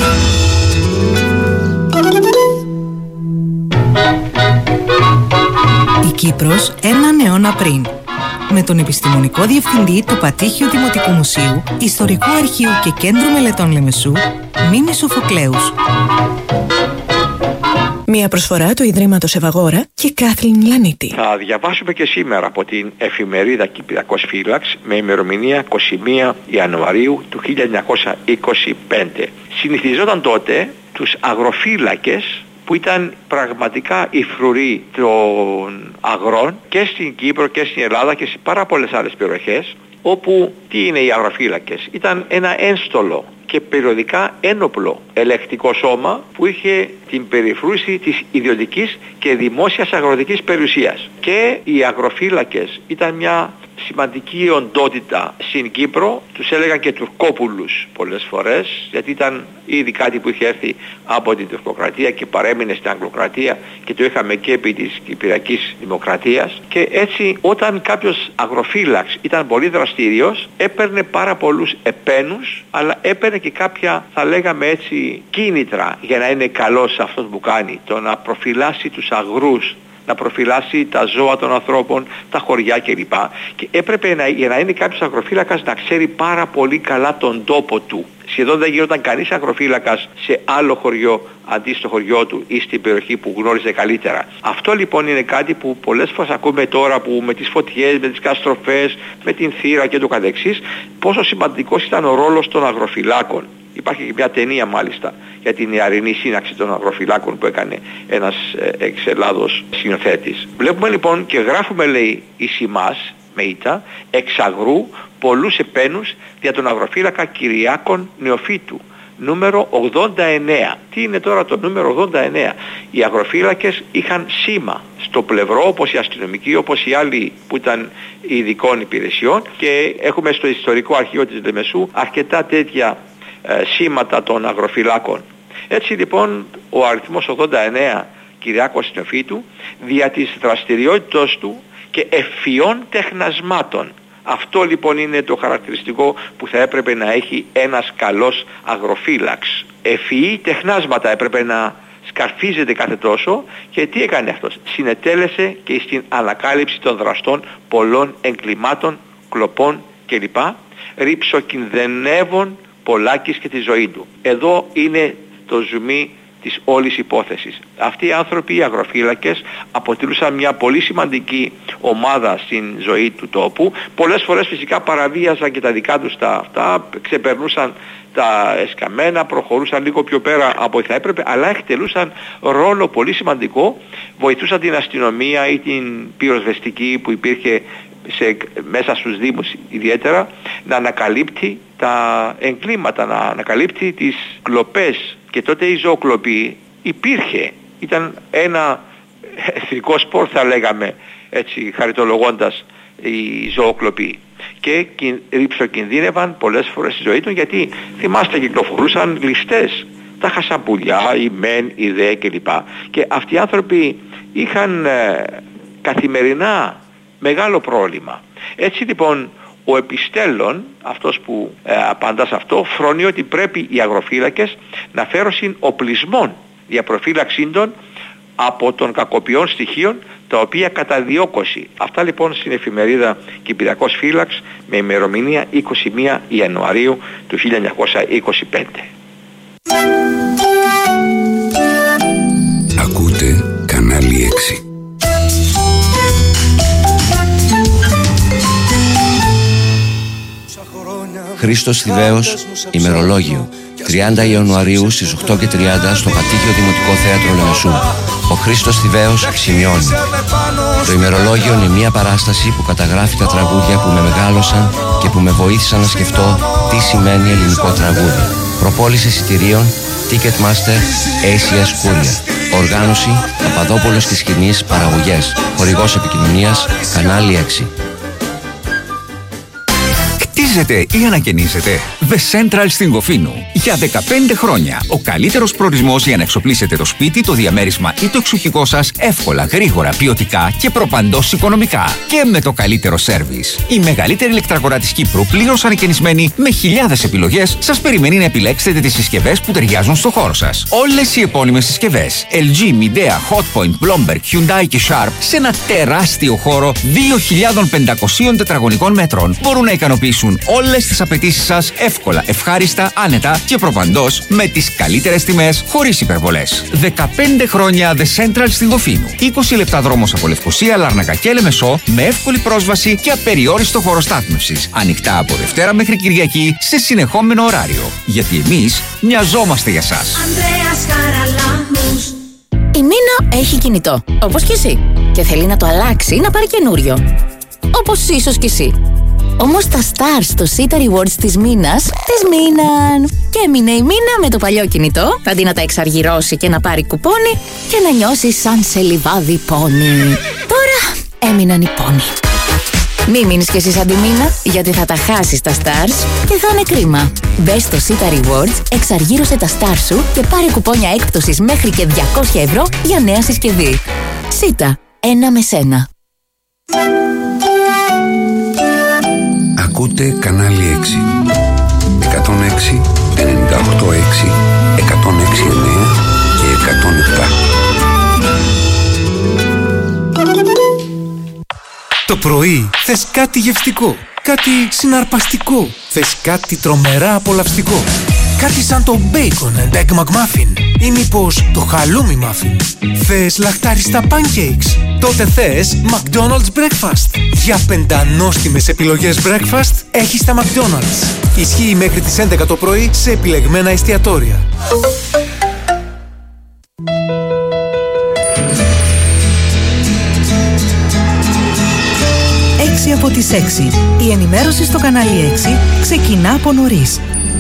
Η Κύπρος έναν αιώνα πριν. Με τον επιστημονικό διευθυντή του Πατήχιου Δημοτικού Μουσείου, Ιστορικού Αρχείου και Κέντρου Μελετών Λεμεσού, Μίμη Σοφοκλέους. Μια προσφορά του Ιδρύματος Ευαγόρα και Κάθλιν Λανίτη. Θα διαβάσουμε και σήμερα από την εφημερίδα Κυπριακός Φύλαξ με ημερομηνία 21 Ιανουαρίου του 1925. Συνηθιζόταν τότε τους αγροφύλακες που ήταν πραγματικά οι φρουροί των αγρών και στην Κύπρο και στην Ελλάδα και σε πάρα πολλές άλλες περιοχές, όπου τι είναι οι αγροφύλακες? Ήταν ένα ένστολο και περιοδικά ένοπλο ελεκτικό σώμα που είχε την περιφρούση της ιδιωτικής και δημόσιας αγροτικής περιουσίας. Και οι αγροφύλακες ήταν μια σημαντική οντότητα στην Κύπρο, τους έλεγαν και Τουρκόπουλους πολλές φορές, γιατί ήταν ήδη κάτι που είχε έρθει από την Τουρκοκρατία και παρέμεινε στην Αγγλοκρατία και το είχαμε και επί της Κυπριακής Δημοκρατίας. Και έτσι όταν κάποιος αγροφύλαξ ήταν πολύ δραστήριος, έπαιρνε πάρα πολλούς επένους, αλλά έπαιρνε και κάποια, θα λέγαμε έτσι, κίνητρα για να είναι καλός σε αυτό που κάνει, το να προφυλάσει τους αγρούς, να προφυλάσει τα ζώα των ανθρώπων, τα χωριά κλπ. Και έπρεπε για να είναι κάποιος αγροφύλακας να ξέρει πάρα πολύ καλά τον τόπο του. Σχεδόν δεν γινόταν κανείς αγροφύλακας σε άλλο χωριό αντί στο χωριό του ή στην περιοχή που γνώριζε καλύτερα. Αυτό λοιπόν είναι κάτι που πολλές φορές ακούμε τώρα, που με τις φωτιές, με τις καταστροφές, με την θύρα και το καθεξής, πόσο σημαντικός ήταν ο ρόλος των αγροφυλάκων. Υπάρχει και μια ταινία μάλιστα για την ιαρινή σύναξη των αγροφυλάκων που έκανε ένας εξ Ελλάδος σκηνοθέτης. Βλέπουμε λοιπόν και γράφουμε, λέει, εις ημάς, με ήτα, εξ αγρού πολλούς επένους για τον αγροφύλακα Κυριάκον Νεοφύτου. Νούμερο 89. Τι είναι τώρα το νούμερο 89? Οι αγροφύλακες είχαν σήμα στο πλευρό, όπως οι αστυνομικοί, όπως οι άλλοι που ήταν ειδικών υπηρεσιών, και έχουμε στο ιστορικό αρχείο της Λεμεσού αρκετά τέτοια σήματα των αγροφυλάκων. Έτσι λοιπόν ο αριθμός 89 Κυριάκος Νεοφύτου δια της δραστηριότητας του και ευφυών τεχνασμάτων. Αυτό λοιπόν είναι το χαρακτηριστικό που θα έπρεπε να έχει ένας καλός αγροφύλαξ. Ευφυή τεχνάσματα έπρεπε να σκαρφίζεται κάθε τόσο, και τι έκανε αυτός? Συνετέλεσε και στην ανακάλυψη των δραστών πολλών εγκλημάτων, κλοπών κλπ. Ριψοκινδυνεύων Πολάκης και τη ζωή του. Εδώ είναι το ζουμί της όλης υπόθεσης. Αυτοί οι άνθρωποι, οι αγροφύλακες, αποτελούσαν μια πολύ σημαντική ομάδα στην ζωή του τόπου. Πολλές φορές φυσικά παραβίαζαν και τα δικά τους τα αυτά, ξεπερνούσαν τα εσκαμμένα, προχωρούσαν λίγο πιο πέρα από ό,τι θα έπρεπε, αλλά εκτελούσαν ρόλο πολύ σημαντικό, βοηθούσαν την αστυνομία ή την πυροσβεστική που υπήρχε μέσα στους δήμους ιδιαίτερα, να ανακαλύπτει τα εγκλήματα, να ανακαλύπτει τις κλοπές. Και τότε η ζωοκλοπή υπήρχε, ήταν ένα εθνικό σπορ, θα λέγαμε έτσι χαριτολογώντας, η ζωοκλοπή, και ριψοκινδύνευαν πολλές φορές στη ζωή του, γιατί θυμάστε κυκλοφορούσαν ληστές, τα χασαμπουλιά, οι μεν, οι δε κλπ. Και αυτοί οι άνθρωποι είχαν καθημερινά μεγάλο πρόβλημα. Έτσι λοιπόν ο επιστέλλον, αυτός που απαντά σε αυτό, φρονεί ότι πρέπει οι αγροφύλακες να φέρουν οπλισμών για προφύλαξή των από των κακοποιών στοιχείων, τα οποία καταδιώκωση. Αυτά λοιπόν στην εφημερίδα Κυπριακός Φύλαξ με ημερομηνία 21 Ιανουαρίου του 1925. Ακούτε κανάλι 6. Χρήστος Θηβαίος, ημερολόγιο. 30 Ιανουαρίου στις 8:30 στο Πατήχιο Δημοτικό Θέατρο Λεμεσού. Ο Χρήστος Θηβαίος σημειώνει. Το ημερολόγιο είναι μια παράσταση που καταγράφει τα τραγούδια που με μεγάλωσαν και που με βοήθησαν να σκεφτώ τι σημαίνει ελληνικό τραγούδι. Προπόληση εισιτηρίων Ticketmaster ACS Courier. Οργάνωση Παπαδόπουλος της Σκηνής Παραγωγές. Χορηγός επικοινωνίας Κανάλι 6. Χτίζετε ή ανακαινίζετε? The Central στην Κοφίνου. Για 15 χρόνια. Ο καλύτερος προορισμός για να εξοπλίσετε το σπίτι, το διαμέρισμα ή το εξοχικό σας εύκολα, γρήγορα, ποιοτικά και προπαντός οικονομικά. Και με το καλύτερο σέρβις. Η μεγαλύτερη ηλεκτραγορά της Κύπρου, πλήρως ανακαινισμένη με χιλιάδες επιλογές, σας περιμένει να επιλέξετε τις συσκευές που ταιριάζουν στο χώρο σας. Όλες οι επώνυμες συσκευές LG, Midea, Hotpoint, Bloomberg, Hyundai και Sharp σε ένα τεράστιο χώρο 2.500 τετραγωνικών μέτρων μπορούν να ικανοποιήσουν όλες τις απαιτήσεις σας εύκολα, ευχάριστα, άνετα και προπαντός με τις καλύτερες τιμές χωρίς υπερβολές. 15 χρόνια The Central στην Δοφίνου. 20 λεπτά δρόμος από Λευκοσία, Λάρνακα και Λεμεσό με εύκολη πρόσβαση και απεριόριστο χώρο στάθμευσης. Ανοιχτά από Δευτέρα μέχρι Κυριακή σε συνεχόμενο ωράριο. Γιατί εμείς μοιαζόμαστε για σας. Η Μίνα έχει κινητό, όπως και εσύ. Και θέλει να το αλλάξει, να πάρει καινούριο. Όπως ίσως και εσύ. Όμως τα stars στο Sita Rewards της Μίνας τις μείναν. Και έμεινε η Μίνα με το παλιό κινητό, αντί να τα εξαργυρώσει και να πάρει κουπόνι και να νιώσει σαν σε λιβάδι πόνι. Τώρα έμειναν οι πόνοι. Μη μείνεις κι εσύ σαν τη Μίνα, γιατί θα τα χάσεις τα stars και θα είναι κρίμα. Μπες στο Sita Rewards, εξαργύρωσε τα stars σου και πάρε κουπόνια έκπτωσης μέχρι και 200 ευρώ για νέα συσκευή. Sita, ένα με σένα. Ακούτε κανάλι 6. 106, 98,6, 106,9 και 107. Το πρωί θες κάτι γευστικό, κάτι συναρπαστικό, θες κάτι τρομερά απολαυστικό. κάτι σαν το Bacon and Egg McMuffin ή μήπως το Halloumi Muffin? Θες λαχτάριστα pancakes? Τότε θες McDonald's Breakfast. Για πεντανόστιμες επιλογές breakfast έχεις τα McDonald's. Ισχύει μέχρι τις 11 το πρωί σε επιλεγμένα εστιατόρια. 6 από τις 6. Η ενημέρωση στο κανάλι 6 ξεκινά από νωρίς.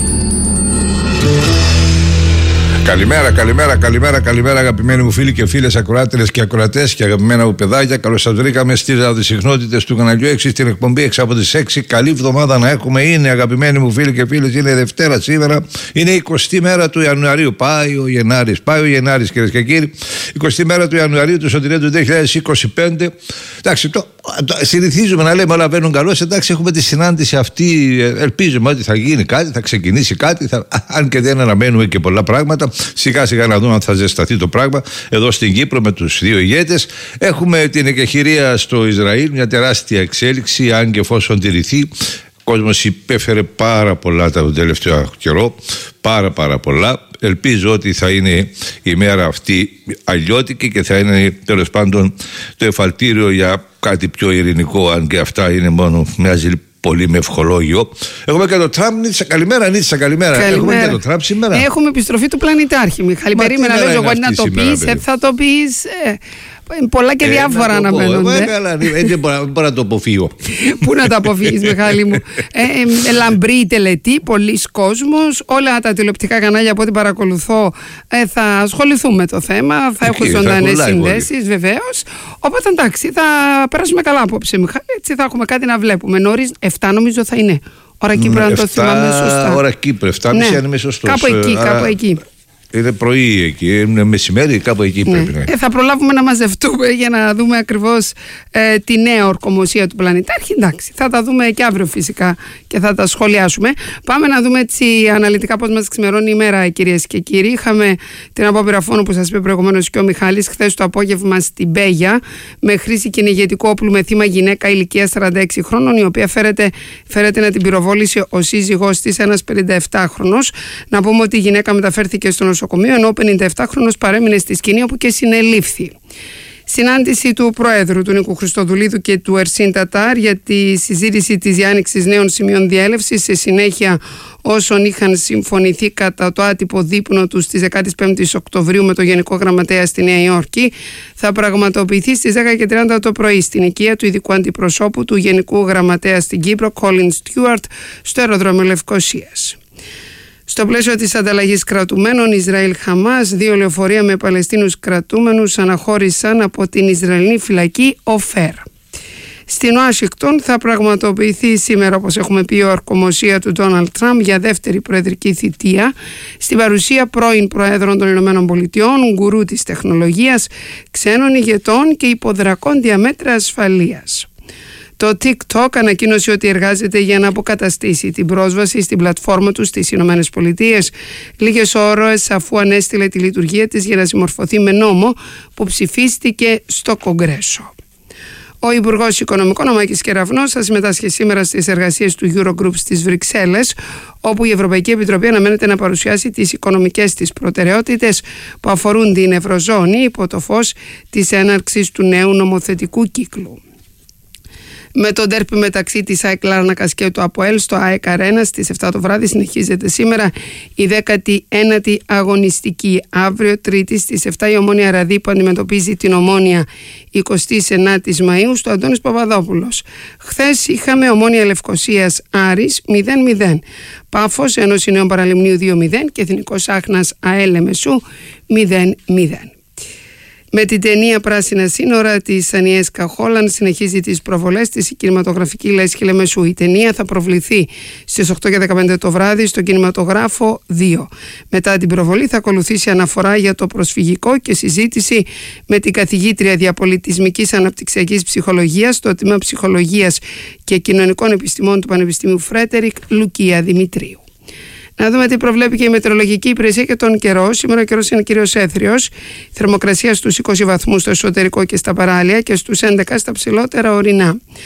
Καλημέρα αγαπημένοι μου φίλοι και φίλες ακροάτριες και ακροατές και αγαπημένα μου παιδάκια. Καλώς σας βρήκαμε στις ραδιοσυχνότητες του καναλιού 6 στην εκπομπή 6 από τις 6. Καλή εβδομάδα να έχουμε. Είναι αγαπημένοι μου φίλοι και φίλες, είναι Δευτέρα σήμερα. Είναι 20η μέρα του Ιανουαρίου. Πάει ο Γενάρης κυρίες και κύριοι. 20η μέρα του Ιανουαρίου του Σωτηρίου του 2025. Εντάξει, συνηθίζουμε να λέμε όλα βαίνουν καλώς. Εντάξει, έχουμε τη συνάντηση αυτή. Ελπίζουμε ότι θα γίνει κάτι, θα ξεκινήσει κάτι. Αν και δεν αναμένουμε και πολλά πράγματα. Σιγά σιγά να δούμε αν θα ζεσταθεί το πράγμα εδώ στην Κύπρο με τους δύο ηγέτες. Έχουμε την εκεχηρία στο Ισραήλ, μια τεράστια εξέλιξη, αν και εφόσον τηρηθεί. Ο κόσμος υπέφερε πάρα πολλά τον τελευταίο καιρό, πάρα πολλά. Ελπίζω ότι θα είναι η μέρα αυτή αλλιώτικη και θα είναι τέλος πάντων το εφαλτήριο για κάτι πιο ειρηνικό, αν και αυτά είναι μόνο μοιάζει πολύ με ευχολόγιο. Έχουμε και το Τραμπ. Νίτσα, καλημέρα. Έχουμε και το Τραμπ σήμερα. Έχουμε επιστροφή του πλανητάρχη, Μιχάλη. Περίμενα, λέω εγώ να το πεις, θα το πεις. Πολλά και διάφορα αναμένονται. Δεν μπορώ να το αποφύγω. Πού να το αποφύγεις, Μιχάλη μου? Λαμπρή η τελετή, πολλοί κόσμος. Όλα τα τηλεοπτικά κανάλια από ό,τι παρακολουθώ θα ασχοληθούν με το θέμα. Θα έχουν ζωντανές συνδέσεις, βεβαίως. Οπότε εντάξει, θα περάσουμε καλά απόψε, Μιχάλη. Έτσι θα έχουμε κάτι να βλέπουμε. Νωρίς 7 νομίζω θα είναι. Ώρα Κύπρο, αν το θυμάμαι σωστά. Ώρα Κύπρο, 7.30 αν είμαι σωστός. Κάπου εκεί. Είναι πρωί εκεί, είναι μεσημέρι, κάπου εκεί πρέπει να είναι. Θα προλάβουμε να μαζευτούμε για να δούμε ακριβώς τη νέα ορκομοσία του πλανητάρχη. Εντάξει, θα τα δούμε και αύριο φυσικά και θα τα σχολιάσουμε. Πάμε να δούμε έτσι αναλυτικά πώς μας ξημερώνει η μέρα, κυρίες και κύριοι. Είχαμε την απόπειρα φόνου που σας είπε προηγουμένως και ο Μιχάλης χθες το απόγευμα στην Πέγια με χρήση κυνηγετικού όπλου με θύμα γυναίκα ηλικίας 46 χρόνων, η οποία φέρεται να την πυροβόλησε ο σύζυγός της, ένας 57χρονος. Να πούμε ότι η γυναίκα μεταφέρθηκε στο νοσοκομείο, ενώ ο 57χρονος παρέμεινε στη σκηνή όπου και συνελήφθη. Συνάντηση του Προέδρου του Νίκου Χριστοδουλίδου και του Ερσίν Τατάρ για τη συζήτηση της διάνοιξης νέων σημείων διέλευσης σε συνέχεια όσων είχαν συμφωνηθεί κατά το άτυπο δείπνο του στις 15 Οκτωβρίου με το Γενικό Γραμματέα στη Νέα Υόρκη θα πραγματοποιηθεί στις 10:30 το πρωί στην οικία του ειδικού αντιπροσώπου του Γενικού Γραμματέα στην Κύπρο, Colin Stewart, στο αεροδρόμιο Λευκωσίας. Στο πλαίσιο της ανταλλαγής κρατουμένων Ισραήλ-Χαμάς, 2 λεωφορεία με Παλαιστίνους κρατούμενους αναχώρησαν από την Ισραηλινή φυλακή Οφέρ. Στην Ουάσιγκτον θα πραγματοποιηθεί σήμερα, όπως έχουμε πει, η ορκομοσία του Ντόναλντ Τραμπ για δεύτερη προεδρική θητεία, στην παρουσία πρώην Προέδρων των Ηνωμένων Πολιτειών, γκουρού της τεχνολογίας, ξένων ηγετών και υποδρακόντια μέτρα ασφαλείας. Το TikTok ανακοίνωσε ότι εργάζεται για να αποκαταστήσει την πρόσβαση στην πλατφόρμα του στις Ηνωμένες Πολιτείες λίγες ώρες αφού ανέστειλε τη λειτουργία της για να συμμορφωθεί με νόμο που ψηφίστηκε στο Κογκρέσο. Ο Υπουργός Οικονομικών, ο Μάκης Κεραυνός, θα συμμετάσχει σήμερα στις εργασίες του Eurogroup στις Βρυξέλλες, όπου η Ευρωπαϊκή Επιτροπή αναμένεται να παρουσιάσει τις οικονομικές της προτεραιότητες που αφορούν την Ευρωζώνη υπό το φως της έναρξης του νέου νομοθετικού κύκλου. Με τον ντέρπι μεταξύ της ΑΕΚ Λάρνακας και του ΑΠΟΕΛ στο ΑΕΚ Αρένα στις 7 το βράδυ συνεχίζεται σήμερα η 19η αγωνιστική. Αύριο Τρίτη στις 7 η Ομόνοια Ραδί που αντιμετωπίζει την Ομόνοια 29η Μαΐου στο Αντώνης Παπαδόπουλος. Χθες είχαμε Ομόνοια Λευκωσίας Άρης 0-0. Πάφος Ένωση Νέων Παραλιμνίου 2-0 και Εθνικός Άχνας ΑΕΛ Λεμεσού 0-0. Με την ταινία Πράσινα Σύνορα της Ανιέσκα Χόλαν συνεχίζει τις προβολές της η κινηματογραφική Λέσχη Λεμεσού. Η ταινία θα προβληθεί στις 8:15 το βράδυ στον κινηματογράφο 2. Μετά την προβολή θα ακολουθήσει αναφορά για το προσφυγικό και συζήτηση με την καθηγήτρια διαπολιτισμικής αναπτυξιακής ψυχολογίας στο τμήμα ψυχολογίας και κοινωνικών επιστημών του Πανεπιστημίου Φρέτερικ Λουκία Δημητρίου. Να δούμε τι προβλέπει και η Μετεωρολογική Υπηρεσία και τον καιρό. Σήμερα ο καιρός είναι κυρίως έθριος. Θερμοκρασία στους 20 βαθμούς στο εσωτερικό και στα παράλια και στους 11 στα ψηλότερα ορεινά.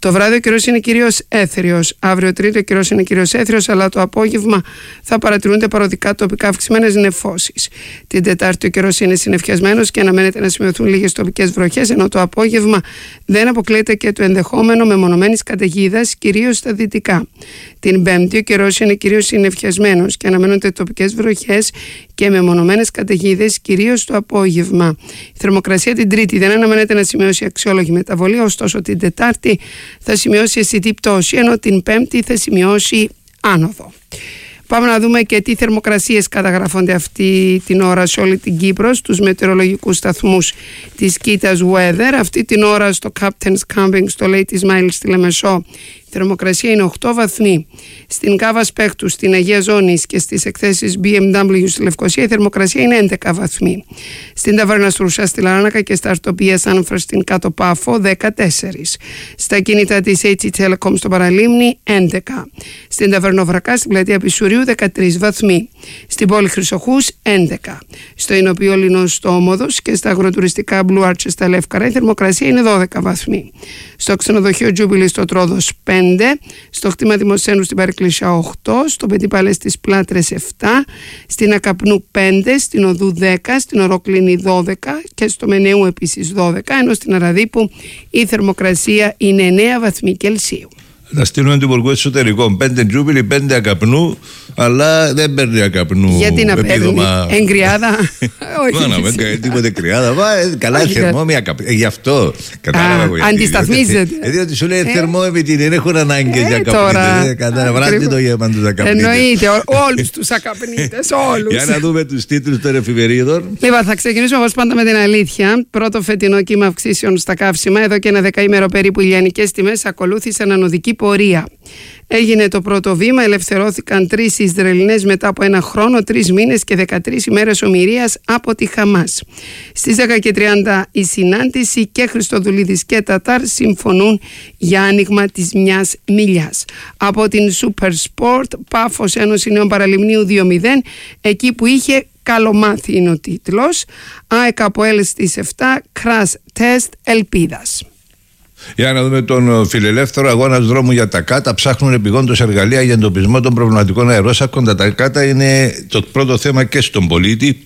Το βράδυ ο καιρός είναι κυρίως έθριος. Αύριο Τρίτη ο καιρός είναι κυρίως έθριος, αλλά το απόγευμα θα παρατηρούνται παροδικά τοπικά αυξημένες νεφώσεις. Την Τετάρτη ο καιρός είναι συννεφιασμένος και αναμένεται να σημειωθούν λίγες τοπικές βροχές, ενώ το απόγευμα δεν αποκλείεται και το ενδεχόμενο μεμονωμένης καταιγίδας, κυρίως στα δυτικά. Την Πέμπτη ο καιρός είναι κυρίως συννεφιασμένος και αναμένονται τοπικές βροχές και μεμονωμένες καταιγίδες, κυρίως το απόγευμα. Η θερμοκρασία την Τρίτη δεν αναμένεται να σημειώσει αξιόλογη μεταβολή, ωστόσο την Τετάρτη θα σημειώσει αισθητή πτώση, ενώ την Πέμπτη θα σημειώσει άνοδο. Πάμε να δούμε και τι θερμοκρασίες καταγράφονται αυτή την ώρα σε όλη την Κύπρο, στους μετεωρολογικούς σταθμούς της Κίτας Weather. Αυτή την ώρα στο Captain's Camping, στο Lady Ismail στη Λεμεσό, η θερμοκρασία είναι 8 βαθμοί. Στην Κάβα Σπέκτου, στην Αγία Ζώνης και στις εκθέσεις BMW στη Λευκοσία η θερμοκρασία είναι 11 βαθμοί. Στην Ταβέρνα Στρουσά στη Λαράνακα και στα Αρτοπία Σάνφρα στην Κάτω Πάφο 14. Στα κινητά της HE Telecom στο Παραλίμνη 11. Στην Ταβέρνα Βρακά στην Πλατεία Πισουρίου 13 βαθμοί. Στην πόλη Χρυσοχούς 11. Στο Ινωπείο Λινός στο Όμοδος και στα αγροτουριστικά Blue Arches στα Λεύκαρα η θερμοκρασία είναι 12 βαθμοί. Στο ξενοδοχείο Jubilee στο Τρόδος 5. Στο χτήμα Δημοσθένου στην Παρεκκλησιά 8, στο Παιδί Παλές στις Πλάτρες 7, στην Ακαπνού 5, στην Οδού 10, στην Ορόκληνη 12 και στο Μενεού επίσης 12, ενώ στην Αραδίπου η θερμοκρασία είναι 9 βαθμοί Κελσίου. Να στείλουμε του Υπουργού Εσωτερικών 5 Τζούπιλι, 5 Ακαπνού, αλλά δεν παίρνει Ακαπνού. Γιατί να παίρνει εγκριάδα? Όχι, τίποτε κρυάδα. Καλά, θερμό μια Ακαπνού. Γι' αυτό κατάλαβα. Αντισταθμίζεται. Διότι σου λέει θερμό επειδή δεν έχουν ανάγκη για Ακαπνίτες. Κατάλαβα το γεύμα του Ακαπνίτες. Εννοείται, όλους τους Ακαπνίτες, όλους. Για να δούμε τους τίτλους των εφημερίδων. Λοιπόν, θα ξεκινήσουμε όπως πάντα με την αλήθεια. Πρώτο φετινό κύμα αυξήσεων στα καύσιμα. Εδώ και ένα δεκαήμερο περίπου οι λιανικές τιμές ακολούθησαν ανωδική πορεία. Έγινε το πρώτο βήμα, ελευθερώθηκαν 3 Ισραηλινές μετά από ένα χρόνο, 3 μήνες και 13 ημέρες ομηρίας από τη Χαμάς. Στις 10:30 η συνάντηση και Χριστοδουλίδης και Τατάρ συμφωνούν για άνοιγμα της μιας μιλιάς. Από την Super Sport, Πάφος Ένωση Νέων Παραλιμνίου 2-0, εκεί που είχε καλομάθει είναι ο τίτλος. ΑΕΚ Αποέλ στις 7, Κρας Τεστ Ελπίδας. Για να δούμε τον φιλελεύθερο αγώνα δρόμου για τα ΚΑΤΑ. Ψάχνουν επιγόντως εργαλεία για εντοπισμό των προβληματικών αερόσακων. Τα ΚΑΤΑ είναι το πρώτο θέμα και στον πολίτη.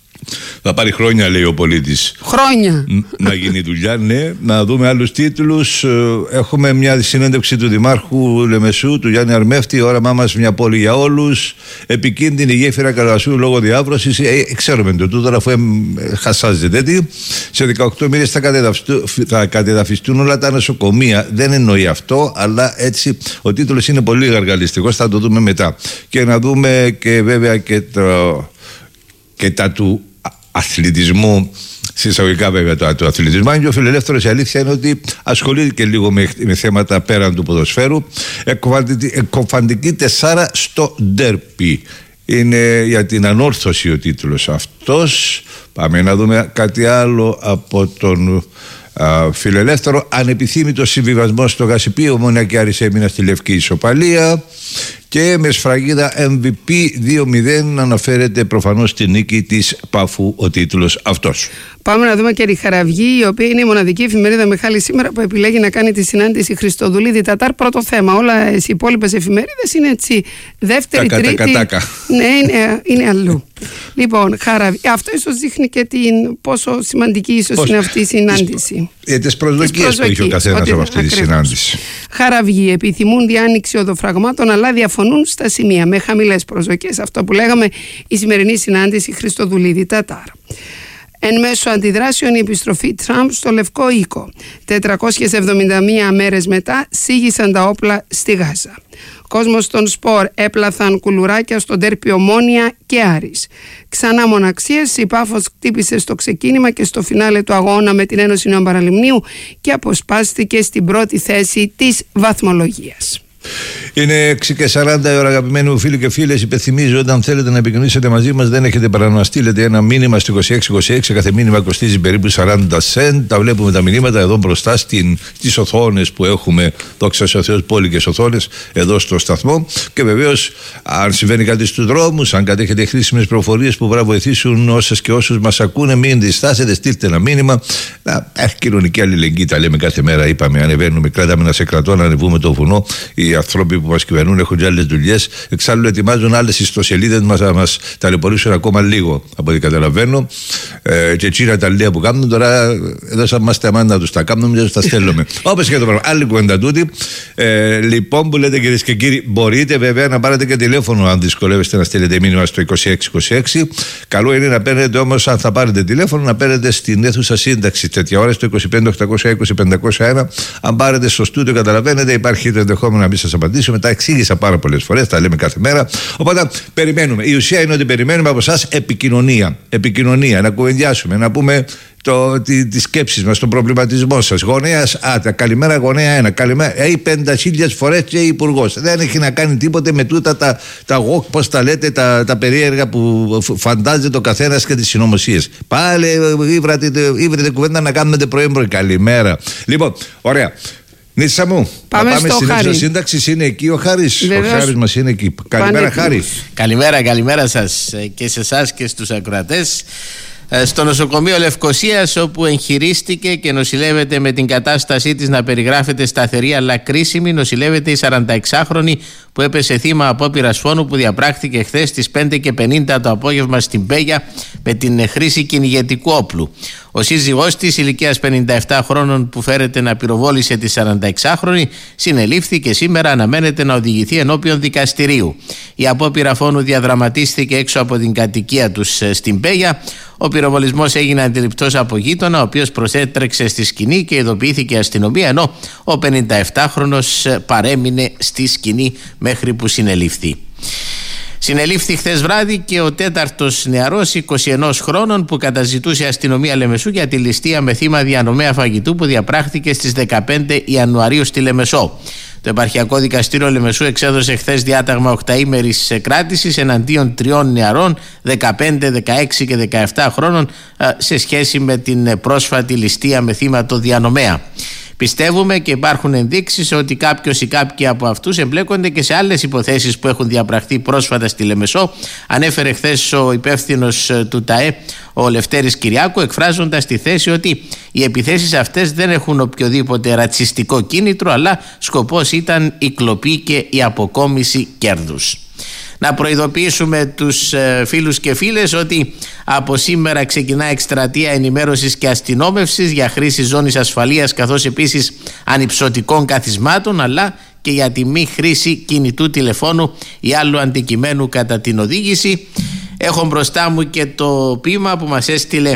Θα πάρει χρόνια, λέει ο πολίτης. Χρόνια. Να γίνει δουλειά, ναι. Να δούμε άλλους τίτλους. Έχουμε μια συνέντευξη του Δημάρχου Λεμεσού, του Γιάννη Αρμέφτη. Όραμά μας μια πόλη για όλους. Επικίνδυνη γέφυρα Καλασσού λόγω διάβρωσης. Ξέρουμε το τούτο, αφού χασάζεται. Σε 18 μήνες θα κατεδαφιστούν όλα τα νοσοκομεία. Δεν εννοεί αυτό, αλλά έτσι ο τίτλος είναι πολύ γαργαλιστικός. Θα το δούμε μετά. Και να δούμε και βέβαια και τα του αθλητισμού, συσσαγωγικά βέβαια του αθλητισμού. Αν και ο φιλελεύθερος η αλήθεια είναι ότι ασχολείται και λίγο με θέματα πέραν του ποδοσφαίρου. Εκκοφαντική 4 στο ντέρπι. Είναι για την ανόρθωση ο τίτλος αυτός. Πάμε να δούμε κάτι άλλο από τον φιλελεύθερο. Ανεπιθύμητο συμβιβασμό στο Γασιπί, Ομόνοια και Άρης έμεινα στη λευκή ισοπαλία. Και με σφραγίδα MVP 2-0 αναφέρεται προφανώς στη νίκη της Πάφου ο τίτλος αυτός. Πάμε να δούμε και τη Χαραυγή, η οποία είναι η μοναδική εφημερίδα Μιχάλη σήμερα που επιλέγει να κάνει τη συνάντηση Χριστοδουλίδη Τατάρ πρώτο θέμα. Όλα οι υπόλοιπες εφημερίδες είναι έτσι δεύτερη, τρίτη. Ναι, είναι αλλού. Λοιπόν, Χαραυγή. Αυτό ίσως δείχνει και πόσο σημαντική ίσως είναι αυτή η συνάντηση. Τις προσδοκίες που έχει ο καθένας από αυτή τη συνάντηση. Χαραυγή. Επιθυμούν διάνοιξη οδοφραγμάτων, αλλά διαφωνούν στα σημεία με χαμηλές προσδοκίες. Αυτό που λέγαμε η σημερινή συνάντηση Χριστοδουλίδη Τατάρ. Εν μέσω αντιδράσεων η επιστροφή Τραμπ στο Λευκό Οίκο. 471 μέρες μετά σήγησαν τα όπλα στη Γάζα. Κόσμος των σπορ έπλαθαν κουλουράκια στον ντέρπι Ομόνοια και Άρης. Ξανά μοναξίες, η Πάφος χτύπησε στο ξεκίνημα και στο φινάλε του αγώνα με την Ένωση Νέων Παραλιμνίου και αποσπάστηκε στην πρώτη θέση της βαθμολογίας. Είναι 6:40 η ώρα, αγαπημένοι μου φίλοι και φίλες. Υπενθυμίζω, όταν θέλετε να επικοινωνήσετε μαζί μας, δεν έχετε παρά να στείλετε ένα μήνυμα στο 2626. Κάθε μήνυμα κοστίζει περίπου 40 cent. Τα βλέπουμε τα μηνύματα εδώ μπροστά στις οθόνες που έχουμε. Δόξα τω Θεώ, πόλικες οθόνες εδώ στο σταθμό. Και βεβαίως, αν συμβαίνει κάτι στους δρόμους, αν κατέχετε χρήσιμες πληροφορίες που μπορεί να βοηθήσουν όσες και όσους μας ακούνε, μην διστάσετε, στείλτε ένα μήνυμα. Κοινωνική αλληλεγγύη τα λέμε κάθε μέρα. Είπαμε, ανεβαίνουμε, κρατάμε ένα σε κρατό, να ανεβούμε το βουνό. Οι άνθρωποι που μας κυβερνούν έχουν και άλλες δουλειές. Εξάλλου, ετοιμάζουν άλλες ιστοσελίδες να μας ταλαιπωρήσουν ακόμα λίγο, από ό,τι καταλαβαίνω. Και εκείνα τα λίγα που κάνουν τώρα, εδώ σαν μας τα μάνα τους τα κάνουν, και τα στέλνουμε. Όπως και το πράγμα. Άλλη κουβέντα τούτη. Λοιπόν, που λέτε, κυρίες και κύριοι, μπορείτε βέβαια να πάρετε και τηλέφωνο αν δυσκολεύεστε να στείλετε μήνυμα στο 2626. Καλό είναι να παίρνετε όμως, αν θα πάρετε τηλέφωνο, να παίρνετε στην αίθουσα σύνταξη τέτοια ώρα στο 25-820-501. Αν πάρετε στο στούντιο, καταλαβαίνετε, υπάρχει το ενδεχόμενο να μην σας απαντήσουμε. Τα εξήγησα πάρα πολλές φορές, τα λέμε κάθε μέρα. Οπότε περιμένουμε. Η ουσία είναι ότι περιμένουμε από εσάς επικοινωνία, να κουβεντιάσουμε, να πούμε τις σκέψεις μας, τον προβληματισμό σας. Γονέας, καλημέρα γονέα 1, καλημέρα, 50.000 φορές και υπουργός. Δεν έχει να κάνει τίποτε με τούτα τα πώς τα λέτε, τα περίεργα που φαντάζεται ο καθένας και τις συνωμοσίες. Πάλι ήβρετε κουβέντα να κάνετε πρωί. Καλημέρα. Λοιπόν, ωραία. Νίτσα μου, πάμε στην αίθουσα σύνταξης. Είναι εκεί ο Χάρης. Ο Χάρης μας είναι εκεί. Καλημέρα, Χάρη. Καλημέρα σας και σε εσάς και στους ακροατές. Στο νοσοκομείο Λευκωσίας, όπου εγχειρίστηκε και νοσηλεύεται με την κατάστασή της να περιγράφεται σταθερή αλλά κρίσιμη, νοσηλεύεται η 46χρονη που έπεσε θύμα απόπειρας φόνου που διαπράχθηκε χθες στις 5:50 το απόγευμα στην Πέγια με την χρήση κυνηγετικού όπλου. Ο σύζυγός της, ηλικίας 57 χρόνων, που φέρεται να πυροβόλησε τη 46χρονη, συνελήφθη και σήμερα αναμένεται να οδηγηθεί ενώπιον δικαστηρίου. Η απόπειρα φόνου διαδραματίστηκε έξω από την κατοικία τους στην Πέγια. Ο πυροβολισμός έγινε αντιληπτός από γείτονα, ο οποίος προσέτρεξε στη σκηνή και ειδοποιήθηκε η αστυνομία, ενώ ο 57χρονος παρέμεινε στη σκηνή μέχρι που συνελήφθη. Συνελήφθη χθες βράδυ και ο τέταρτος νεαρός 21 χρόνων που καταζητούσε η αστυνομία Λεμεσού για τη ληστεία με θύμα διανομέα φαγητού που διαπράχθηκε στις 15 Ιανουαρίου στη Λεμεσό. Το Επαρχιακό Δικαστήριο Λεμεσού εξέδωσε χθες διάταγμα 8ήμερης κράτησης εναντίον 3 νεαρών 15, 16 και 17 χρόνων σε σχέση με την πρόσφατη ληστεία με θύμα το διανομέα. Πιστεύουμε και υπάρχουν ενδείξεις ότι κάποιος ή κάποιοι από αυτούς εμπλέκονται και σε άλλες υποθέσεις που έχουν διαπραχθεί πρόσφατα στη Λεμεσό, ανέφερε χθες ο υπεύθυνος του ΤΑΕ, ο Λευτέρης Κυριάκου, εκφράζοντας τη θέση ότι οι επιθέσεις αυτές δεν έχουν οποιοδήποτε ρατσιστικό κίνητρο, αλλά σκοπός ήταν η κλοπή και η αποκόμιση κέρδους. Να προειδοποιήσουμε τους φίλους και φίλες ότι από σήμερα ξεκινά εκστρατεία ενημέρωσης και αστυνόμευσης για χρήση ζώνης ασφαλείας, καθώς επίσης ανυψωτικών καθισμάτων, αλλά και για τη μη χρήση κινητού τηλεφώνου ή άλλου αντικειμένου κατά την οδήγηση. Έχω μπροστά μου και το ποίημα που μας έστειλε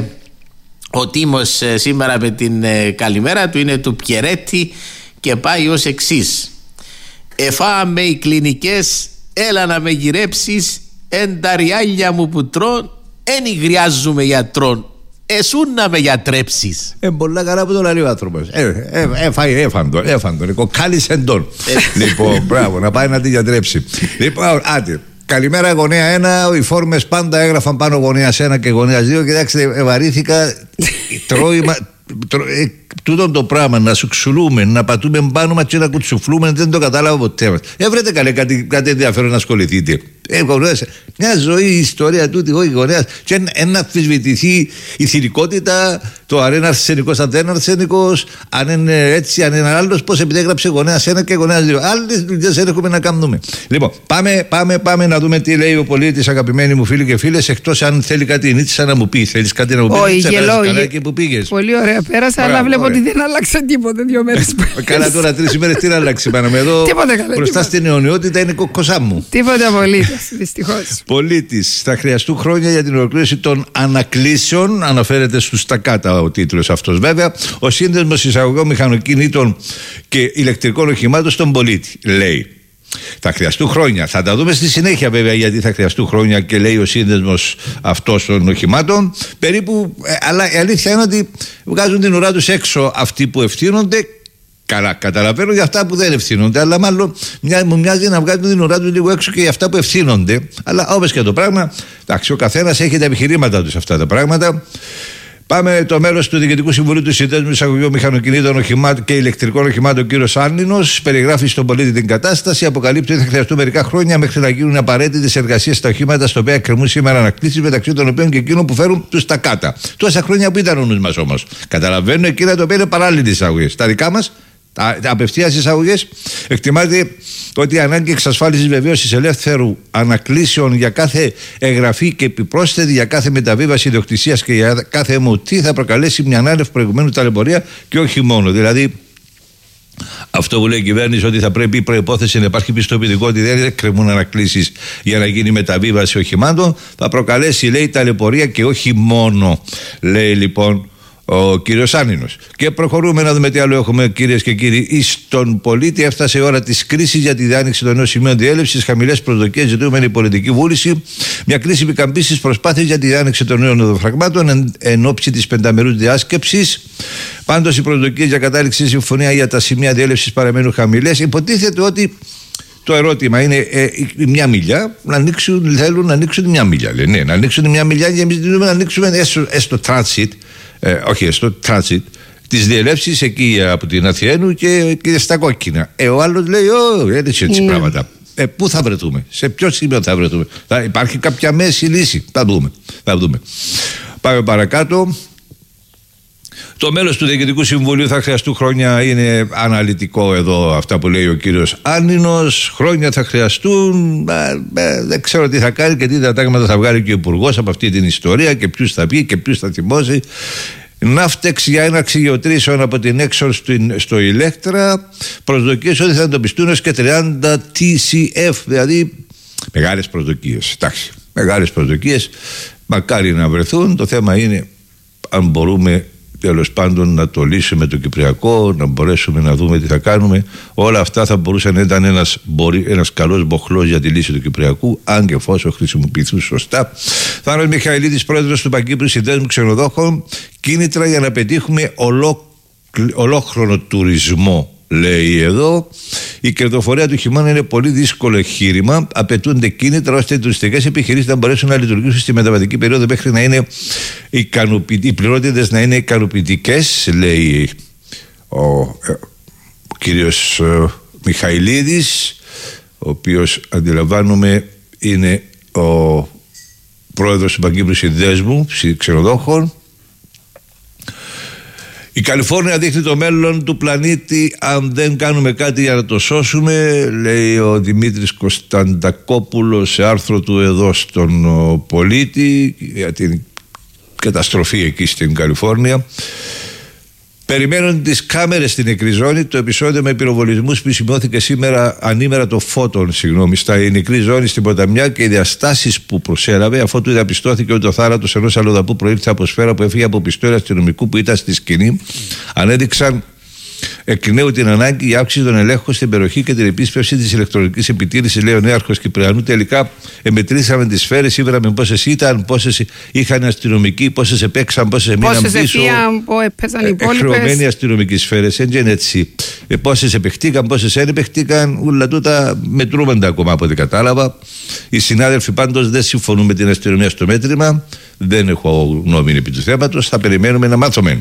ο Τίμος σήμερα με την καλημέρα του, είναι του Πιερέτη και πάει ως εξής: «Εφάμε οι κλινικές, έλα να με γυρέψεις, εν τα ριάλια μου που τρών, εν χρειάζομαι γιατρών, εσούν να με γιατρέψεις». Πολλά καλά που τον λέει ο άνθρωπος. Έφαντον, κοκάλισε τον. Λοιπόν, μπράβο, να πάει να τη γιατρέψει. Λοιπόν, άντε. Καλημέρα γονέα 1, οι φόρμες πάντα έγραφαν πάνω γονέας 1 και γονέας 2. Κοιτάξτε, βαρύθηκα, τούτο το πράγμα να σου ξουλούμε, να πατούμε πάνω μας και να κουτσουφλούμε, δεν το κατάλαβα ποτέ μας. Βρείτε καλέ κάτι ενδιαφέρον να ασχοληθείτε. Μια ζωή, η ιστορία τούτη, όχι γονέας, και να αμφισβητηθεί η θηλυκότητα, το αν είναι αρσενικός, αν δεν είναι αρσενικός, αν είναι έτσι, αν είναι άλλος, πώς επειδή έγραψε γονέας 1 και γονέας 2. Άλλες δουλειές δεν έχουμε να κάνουμε. Λοιπόν, πάμε να δούμε τι λέει ο πολίτης, αγαπημένοι μου φίλοι και φίλες, εκτός αν θέλει κάτι η Νίτσα να μου πει. Θέλεις κάτι να μου πει? Όχι, καλά εκεί που πήγες. Πολύ ωραία, πέρασα, αλλά βλέπω ότι δεν άλλαξε τίποτα 2 μέρες. Καλά, τώρα 3 ημέρες τι να αλλάξει πάνω με εδώ. Μπροστά στην αιωνιότητα είναι κοκκοσά μου. Τίποτα απολύτως. Δυστυχώς. Πολίτης, θα χρειαστούν χρόνια για την ολοκλήρωση των ανακλήσεων. Αναφέρεται στους στακάτα ο τίτλος αυτός, βέβαια. Ο Σύνδεσμος Εισαγωγών Μηχανοκινήτων και Ηλεκτρικών Οχημάτων στον πολίτη λέει: θα χρειαστούν χρόνια. Θα τα δούμε στη συνέχεια, βέβαια, γιατί θα χρειαστούν χρόνια και λέει ο σύνδεσμος αυτός των οχημάτων. Περίπου, αλλά η αλήθεια είναι ότι βγάζουν την ουρά τους έξω αυτοί που ευθύνονται Καλά, καταλαβαίνω για αυτά που δεν ευθύνονται, αλλά μάλλον μου μοιάζει να βγάλουν την ουρά του λίγο έξω και για αυτά που ευθύνονται. Αλλά όπως και το πράγμα, εντάξει, ο καθένας έχει τα επιχειρήματά του σε αυτά τα πράγματα. Πάμε το μέλος του Διοικητικού Συμβουλίου του Συνδέσμου Εισαγωγείων Μηχανοκινήτων και Ηλεκτρικών Οχημάτων, κ. Άννινος, περιγράφει στον πολίτη την κατάσταση. Αποκαλύπτει ότι θα χρειαστούν μερικά χρόνια μέχρι να γίνουν απαραίτητες εργασίες στα οχήματα στα οποία εκκρεμούν σήμερα ανακλήσεις, μεταξύ των οποίων και εκείνων που φέρουν τους τακάτα. Τόσα χρόνια που ήταν ο νους μας όμως. Καταλαβαίνω εκείνα τα οποία είναι παράλληλες εισαγωγές. Τα δικά μας, τα απευθείας εισαγωγές, εκτιμάται ότι η ανάγκη εξασφάλισης βεβαίωσης ελεύθερου ανακλήσεων για κάθε εγγραφή και επιπρόσθετη για κάθε μεταβίβαση ιδιοκτησίας και για κάθε αιμοτή θα προκαλέσει μια άνευ προηγουμένου ταλαιπωρία και όχι μόνο. Δηλαδή, αυτό που λέει η κυβέρνηση, ότι θα πρέπει η προϋπόθεση να υπάρχει πιστοποιητικό ότι δεν εκκρεμούν ανακλήσεις για να γίνει μεταβίβαση οχημάτων, θα προκαλέσει, λέει, ταλαιπωρία και όχι μόνο, λέει λοιπόν ο κύριος Άννινος. Και προχωρούμε να δούμε τι άλλο έχουμε, κυρίες και κύριοι. Στον πολίτη έφτασε η ώρα της κρίσης για τη διάνοιξη των νέων σημείων διέλευσης, χαμηλές προσδοκίες, ζητούμενη πολιτική βούληση. Μια κρίση πικαμπή στις προσπάθειες για τη διάνοιξη των νέων οδοφραγμάτων εν ώψη της πενταμερούς διάσκεψης. Πάντως, οι προσδοκίες για κατάληξη συμφωνία για τα σημεία διέλευσης παραμένουν χαμηλές. Υποτίθεται ότι το ερώτημα είναι μια μιλιά, θέλουν να ανοίξουν μια μιλιά. Λέει, ναι, να ανοίξουν μια μιλιά και εμείς θέλουμε να ανοίξουμε έστω transit. Όχι, στο transit, τις διελεύσεις εκεί από την Αθιένου και στα κόκκινα. Ο άλλος λέει, έτσι πράγματα. Πού θα βρεθούμε, σε ποιο σημείο θα βρεθούμε, θα υπάρχει κάποια μέση λύση? Θα δούμε. Πάμε παρακάτω. Το μέλος του Διοικητικού Συμβουλίου θα χρειαστούν χρόνια, είναι αναλυτικό εδώ αυτά που λέει ο κύριος Άννινος. Χρόνια θα χρειαστούν, δεν ξέρω τι θα κάνει και τι διατάγματα θα βγάλει και ο Υπουργός από αυτή την ιστορία και ποιους θα πει και ποιους θα θυμώσει. Ναύτεξ για έναρξη γεωτρήσεων από την Έξορ στο Ηλέκτρα. Προσδοκίες ότι θα εντοπιστούν έως και 30 TCF, δηλαδή μεγάλες προσδοκίες. Εντάξει, μεγάλες προσδοκίες, μακάρι να βρεθούν. Το θέμα είναι αν μπορούμε τέλος πάντων να το λύσουμε το Κυπριακό, να μπορέσουμε να δούμε τι θα κάνουμε. Όλα αυτά θα μπορούσε να ήταν ένας καλός μποχλός για τη λύση του Κυπριακού, αν και εφόσον χρησιμοποιηθούν σωστά. Θάνος Μιχαηλίδης, πρόεδρος του Παγκύπριου Συνδέσμου Ξενοδόχων. Κίνητρα για να πετύχουμε ολόχρονο τουρισμό, λέει εδώ. Η κερδοφορία του χειμώνα είναι πολύ δύσκολο εγχείρημα. Απαιτούνται κίνητρα ώστε οι τουριστικές επιχειρήσεις να μπορέσουν να λειτουργήσουν στη μεταβατική περίοδο μέχρι να είναι οι πληρότητες να είναι ικανοποιητικές, λέει ο κύριος Μιχαηλίδης, ο οποίος αντιλαμβάνομαι είναι ο πρόεδρος του Παγκύπριου Συνδέσμου Ξενοδόχων. Η Καλιφόρνια δείχνει το μέλλον του πλανήτη αν δεν κάνουμε κάτι για να το σώσουμε, λέει ο Δημήτρης Κωνσταντακόπουλος σε άρθρο του εδώ στον Πολίτη για την καταστροφή εκεί στην Καλιφόρνια. Περιμένουν τις κάμερες στην νεκρή ζώνη. Το επεισόδιο με πυροβολισμούς που σημειώθηκε ανήμερα το Φώτον, στα νεκρή ζώνη στην Ποταμιά και οι διαστάσεις που προσέλαβε, αφού του διαπιστώθηκε ότι ο θάνατος ενός αλλοδαπού προήλθε από σφαίρα που έφυγε από πιστόλια αστυνομικού που ήταν στη σκηνή, ανέδειξαν εκ νέου την ανάγκη για αύξηση των ελέγχων στην περιοχή και την επίσπευση της ηλεκτρονικής επιτήρησης, λέει ο νέαρχος Κυπριανού. Τελικά μετρήσαμε τις σφαίρες, είδαμε πόσες ήταν, πόσες είχαν αστυνομικοί, πόσες επέξαν, πόσες έμειναν πίσω. Εκχρωμένοι αστυνομικοί σφαίρες, έτσι. Πόσες επεχτήκαν, πόσες δεν επεχτήκαν, όλα τούτα μετρούμεντα ακόμα από ό,τι κατάλαβα. Οι συνάδελφοι πάντως δεν συμφωνούν με την αστυνομία στο μέτρημα. Δεν έχω γνώμη επί του θέματος. Θα περιμένουμε να μάθουμε.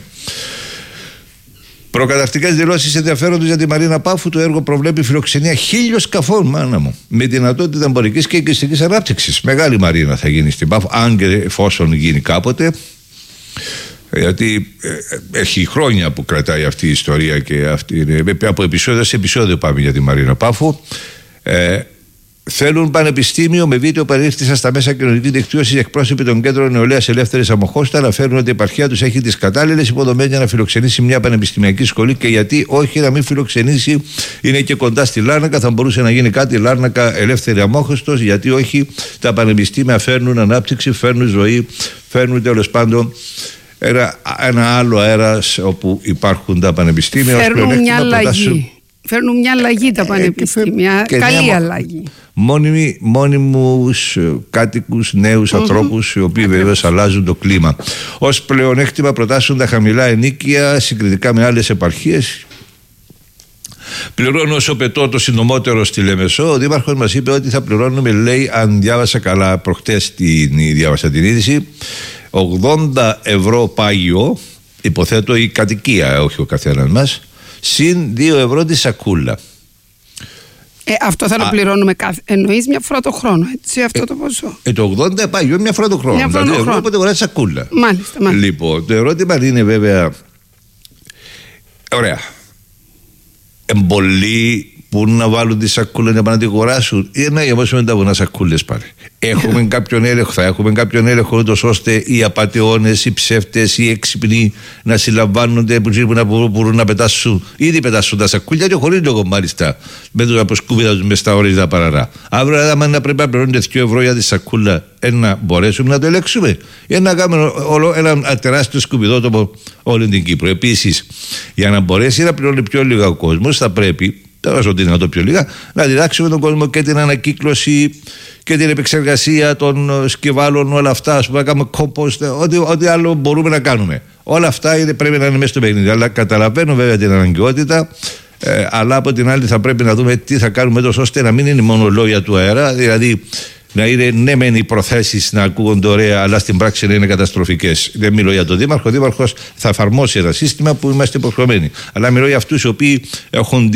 Προκαταρκτικές δηλώσεις ενδιαφέροντος για τη Μαρίνα Πάφου. Το έργο προβλέπει φιλοξενία 1000 σκαφών, μάνα μου, με δυνατότητα εμπορικής και οικιστικής ανάπτυξης. Μεγάλη Μαρίνα θα γίνει στην Πάφου, αν και εφόσον γίνει κάποτε. Γιατί έχει χρόνια που κρατάει αυτή η ιστορία και από επεισόδιο σε επεισόδιο πάμε για τη Μαρίνα Πάφου. Θέλουν πανεπιστήμιο με βίντεο παρήρθησαν στα μέσα κοινωνικής δικτύωσης εκπρόσωποι των κέντρων νεολαίας ελεύθερης Αμμοχώστα. Αναφέρουν ότι η επαρχία τους έχει τις κατάλληλες υποδομές για να φιλοξενήσει μια πανεπιστημιακή σχολή και γιατί όχι να μην φιλοξενήσει, είναι και κοντά στη Λάρνακα. Θα μπορούσε να γίνει κάτι Λάρνακα ελεύθερη Αμμόχωστος, γιατί όχι, τα πανεπιστήμια φέρνουν ανάπτυξη, φέρνουν ζωή, φέρνουν τέλος πάντων ένα άλλο αέρας όπου υπάρχουν τα πανεπιστήμια. Φέρνουν μια αλλαγή. Φέρνουν μια αλλαγή τα πανεπιστήμια, καλή αλλαγή. Μόνιμους κάτοικους, νέους ανθρώπους, οι οποίοι βεβαίως αλλάζουν το κλίμα. Ως πλεονέκτημα προτάσσουν τα χαμηλά ενοίκια συγκριτικά με άλλες επαρχίες. Πληρώνω όσο πετώ το συντομότερο στη Λεμεσό. Ο δήμαρχος μας είπε ότι θα πληρώνουμε, λέει, αν διάβασα καλά, προχτές διάβασα την είδηση, 80 ευρώ πάγιο, υποθέτω η κατοικία, όχι ο καθένας μας, συν 2 ευρώ τη σακούλα. Αυτό θα το πληρώνουμε εννοείς μια φορά το χρόνο, έτσι, αυτό το ποσό. Το 80 πάγιο μια φορά το χρόνο. Δηλαδή, εγώ όποτε αγοράζει σακούλα. Μάλιστα. Λοιπόν, το ερώτημα είναι βέβαια. Ωραία. Εμπολοί που να βάλουν τη σακούλα για να την αγοράσουν ή να γεμάσουμε τα βουνά σακούλες πάλι. Έχουμε κάποιον έλεγχο, θα έχουμε κάποιον έλεγχο ούτως ώστε οι απατεώνες, οι ψεύτες, οι έξυπνοι να συλλαμβάνονται που μπορούν να πετάσουν, ήδη πετάσουν τα σακούλια και χωρίς λόγο μάλιστα με τους αποσκούβιδα τους μες στα όρια παραρά. Αύριο άμα να πρέπει να πληρώνετε 2 ευρώ για τη σακούλα, να μπορέσουμε να το ελέγξουμε ή να κάνουμε ένα τεράστιο σκουπιδότοπο όλη την Κύπρο. Επίσης, για να μπορέσει να πληρώνει πιο λίγα ο κόσμος, θα πρέπει, τώρα ότι είναι το πιο λίγα, να διδάξουμε τον κόσμο και την ανακύκλωση και την επεξεργασία των σκευάλων, όλα αυτά, ας πούμε, να κάνουμε κόμποστ, ό,τι άλλο μπορούμε να κάνουμε. Όλα αυτά πρέπει να είναι μέσα στο παιχνίδι. Αλλά καταλαβαίνω βέβαια την αναγκαιότητα, αλλά από την άλλη θα πρέπει να δούμε τι θα κάνουμε τόσο ώστε να μην είναι μόνο λόγια του αέρα, δηλαδή να είναι ναι μεν οι προθέσεις να ακούγονται ωραία, αλλά στην πράξη να είναι καταστροφικές. Δεν μιλώ για τον Δήμαρχο. Ο Δήμαρχος θα εφαρμόσει ένα σύστημα που είμαστε υποχρεωμένοι. Αλλά μιλώ για αυτούς οι οποίοι έχουν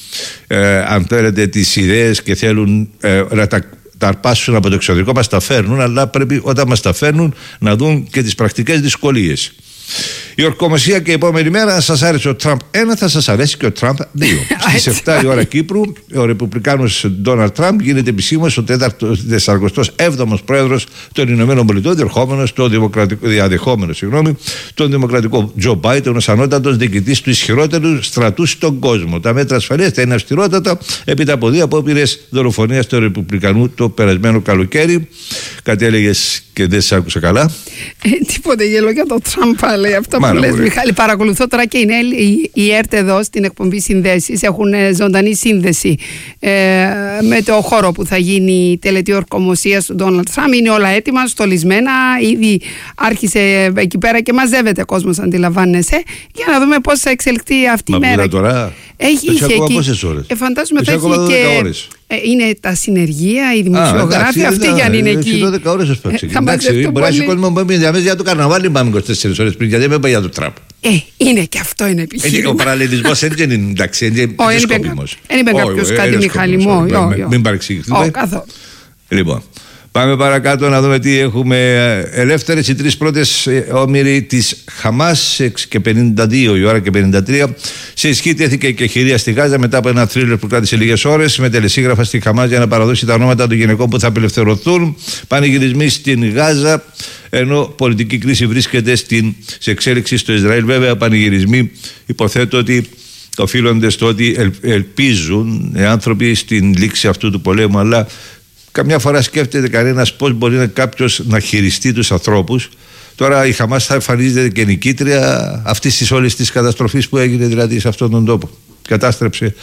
αν θέλετε, τις ιδέες και θέλουν να τα αρπάσουν από το εξωτερικό, μας τα φέρνουν, αλλά πρέπει όταν μας τα φέρνουν να δουν και τις πρακτικές δυσκολίες. Η ορκομοσία και η επόμενη μέρα, αν σας άρεσε ο Τραμπ 1, θα σας αρέσει και ο Τραμπ 2. Στις 7 η ώρα Κύπρου, ο Ρεπουμπλικάνος Ντόναλντ Τραμπ γίνεται επισήμως ο 47ος πρόεδρος των Ηνωμένων Πολιτών, διαδεχόμενος τον δημοκρατικό Τζο Μπάιντεν ως ανώτατος διοικητής του ισχυρότερου στρατού στον κόσμο. Τα μέτρα ασφαλείας θα είναι αυστηρότατα έπειτα από 2 απόπειρες δολοφονίας του Ρεπουμπλικανού το περασμένο καλοκαίρι. Κάτι έλεγες και δεν σε άκουσα καλά. Τίποτε γελό για το Τραμπ, λέει αυτό που λες, Μιχάλη. Παρακολουθώ τώρα και η ΕΡΤ εδώ στην εκπομπή Συνδέσεις. Έχουν ζωντανή σύνδεση με το χώρο που θα γίνει η τελετή ορκομοσίας του Ντόναλντ Τραμπ. Είναι όλα έτοιμα, στολισμένα. Ήδη άρχισε εκεί πέρα και μαζεύεται κόσμος, αντιλαμβάνεσαι, για να δούμε πώς θα εξελιχθεί αυτή η μέρα. Τώρα. Είχε εκεί. Πόσες ώρες? Φαντάζομαι θα έχει και. Είναι τα συνεργεία, οι δημοσιογράφοι, αυτοί για να είναι εκεί. 12 ώρες ως παίξει. Εντάξει, μπορεί να σηκώνουμε για το καρναβάλι, πάμε 24 ώρες πριν, γιατί δεν πάει για το Τραμπ. Είναι και αυτό είναι επιχείρημα. Ο παραλληλισμός δεν είναι, εντάξει, είναι σκόπιμος. Δεν είπε κάποιος κάτι, Μιχάλη μου. Μην παρεξηγηθούμε. Καθόλου. Λοιπόν, πάμε παρακάτω να δούμε τι έχουμε. Ελεύθερες οι 3 πρώτες όμηροι της Χαμάς, 6:52 η ώρα και 53. Σε ισχύ τέθηκε και χειρία στη Γάζα μετά από ένα θρίλερ που κράτησε λίγες ώρες με τελεσίγραφα στη Χαμάς για να παραδώσει τα ονόματα των γυναικών που θα απελευθερωθούν. Πανηγυρισμοί στην Γάζα, ενώ πολιτική κρίση βρίσκεται σε εξέλιξη στο Ισραήλ. Βέβαια, πανηγυρισμοί υποθέτω ότι οφείλονται στο ότι ελπίζουν οι άνθρωποι στην λήξη αυτού του πολέμου, αλλά καμιά φορά σκέφτεται κανένας πώς μπορεί κάποιος να χειριστεί τους ανθρώπους. Τώρα η Χαμάς θα εμφανίζεται και νικήτρια αυτής της όλης της καταστροφής που έγινε δηλαδή σε αυτόν τον τόπο. Κατάστρεψε,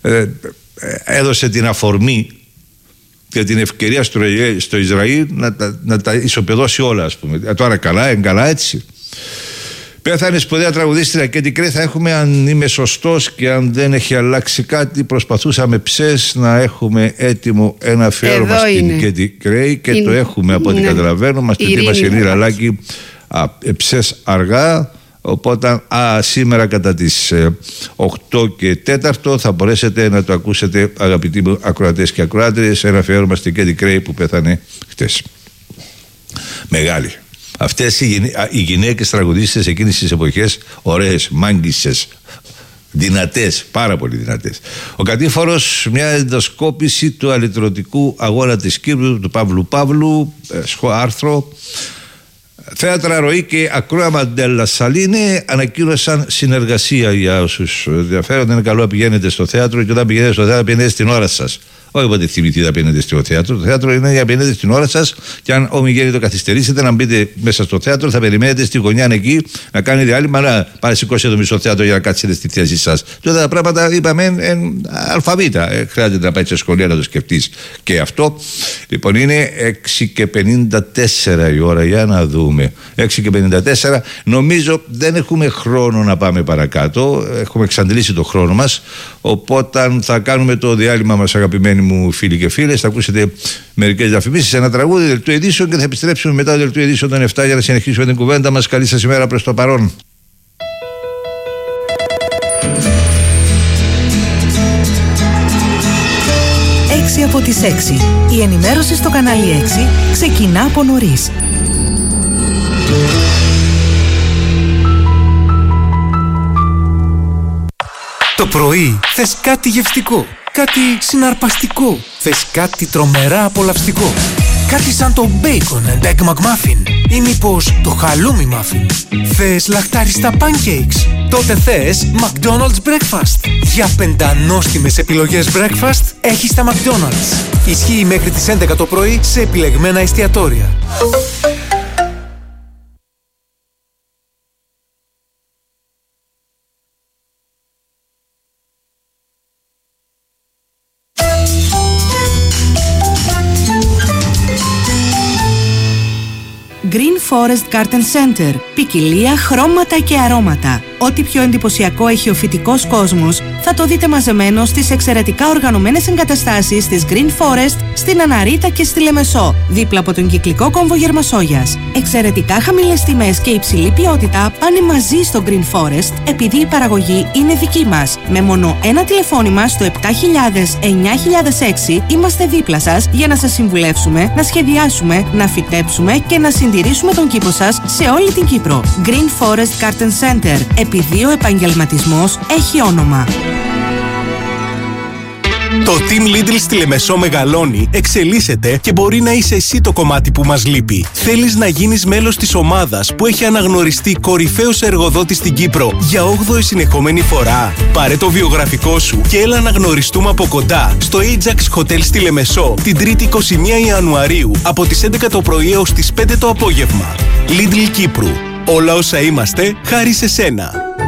έδωσε την αφορμή και την ευκαιρία στο Ισραήλ να τα ισοπεδώσει όλα, ας πούμε. Τώρα καλά έτσι. Πέθανε σπουδαία τραγουδίστρια Κέντι Κρέι. Θα έχουμε, αν είμαι σωστός και αν δεν έχει αλλάξει κάτι, προσπαθούσαμε ψες να έχουμε έτοιμο ένα αφιέρωμα στην Κέντι Κρέι και το έχουμε από ό,τι καταλαβαίνω. Μας το ετοίμασε η Νίρα Λάκη ψες αργά. Οπότε σήμερα κατά τις 8 και 4 θα μπορέσετε να το ακούσετε, αγαπητοί μου ακροατές και ακροάτριες, ένα αφιέρωμα στην Κέντι Κρέι που πέθανε χτες. Μεγάλη. Αυτές οι γυναίκες τραγουδίστες εκείνες τις εποχές, ωραίες, μάγκισσες, δυνατές, πάρα πολύ δυνατές. Ο Κατήφορος, μια ενδοσκόπηση του αλυτρωτικού αγώνα της Κύπρου, του Παύλου Παύλου, άρθρο. Θέατρα Ροή και Ακρόαμα Ντέλα Σαλίνε ανακοίνωσαν συνεργασία για όσους ενδιαφέρονται. Είναι καλό να πηγαίνετε στο θέατρο και όταν πηγαίνετε στο θέατρο πηγαίνετε στην ώρα σας. Όχι όποτε θυμηθείτε να πηγαίνετε στο θέατρο. Το θέατρο είναι για να πηγαίνετε στην ώρα σας και αν το καθυστερήσετε να μπείτε μέσα στο θέατρο, θα περιμένετε στη γωνιά εκεί να κάνει διάλειμμα, να παρασηκώσετε το μισό θέατρο για να κάτσετε στη θέση σας. Τότε τα πράγματα είπαμε αλφαβήτα. Χρειάζεται να πάει σε σχολεία να το σκεφτείς και αυτό. Λοιπόν, είναι 6:54 η ώρα. Για να δούμε. έχουμε. 6:54. Νομίζω δεν έχουμε χρόνο να πάμε παρακάτω. Έχουμε εξαντλήσει το χρόνο μας. Οπότε θα κάνουμε το διάλειμμα μας, αγαπημένοι μου φίλοι και φίλες. Θα ακούσετε μερικές διαφημίσεις, ένα τραγούδι, δελτίο ειδήσεων και θα επιστρέψουμε μετά το δελτίο ειδήσεων των 7 για να συνεχίσουμε την κουβέντα μας. Καλή σας ημέρα προς το παρόν. Από τις 6. Η ενημέρωση στο κανάλι 6 ξεκινά από νωρίς. Το πρωί θες κάτι γευστικό, κάτι συναρπαστικό, θες κάτι τρομερά απολαυστικό. Κάτι σαν το Bacon and Egg McMuffin ή μήπως το χαλούμι muffin. Θες λαχτάριστα pancakes? Τότε θες McDonald's Breakfast. Για πεντανόστιμες επιλογές breakfast έχεις τα McDonald's. Ισχύει μέχρι τις 11 το πρωί σε επιλεγμένα εστιατόρια. Green Forest Garden Center. Ποικιλία, χρώματα και αρώματα. Ό,τι πιο εντυπωσιακό έχει ο φυτικός κόσμος θα το δείτε μαζεμένο στις εξαιρετικά οργανωμένες εγκαταστάσεις της Green Forest στην Αναρίτα και στη Λεμεσό, δίπλα από τον κυκλικό κόμβο Γερμασόγιας. Εξαιρετικά χαμηλές τιμές και υψηλή ποιότητα πάνε μαζί στο Green Forest επειδή η παραγωγή είναι δική μας. Με μόνο ένα τηλεφώνημα στο 7000-9006 είμαστε δίπλα σας για να σας συμβουλεύσουμε, να σχεδιάσουμε, να φυτέψουμε και να συντηρήσουμε τον κήπο σας σε όλη την Κύπρο. Green Forest Garden Center. Επειδή ο επαγγελματισμός έχει όνομα. Το Team Lidl στη Λεμεσό μεγαλώνει, εξελίσσεται και μπορεί να είσαι εσύ το κομμάτι που μας λείπει. Θέλεις να γίνεις μέλος της ομάδας που έχει αναγνωριστεί κορυφαίος εργοδότης στην Κύπρο για 8η συνεχόμενη φορά? Πάρε το βιογραφικό σου και έλα να γνωριστούμε από κοντά στο Ajax Hotel στη Λεμεσό την 3η 21 Ιανουαρίου από τις 11 το πρωί έως τις 5 το απόγευμα. Lidl Κύπρου. Όλα όσα είμαστε, χάρη σε σένα.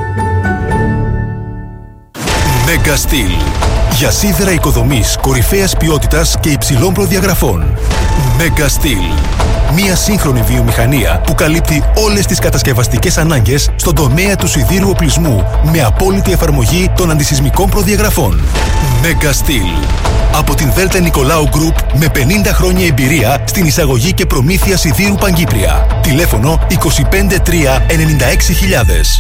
Mega Steel. Για σίδερα οικοδομής κορυφαίας ποιότητας και υψηλών προδιαγραφών. Mega Steel. Μια σύγχρονη βιομηχανία που καλύπτει όλες τις κατασκευαστικές ανάγκες στον τομέα του σιδήρου οπλισμού με απόλυτη εφαρμογή των αντισυσμικών προδιαγραφών. Mega Steel. Από την Δέλτα Νικολάου Group με 50 χρόνια εμπειρία στην εισαγωγή και προμήθεια σιδήρου Παγκύπρια. Τηλέφωνο 25 3 96.000.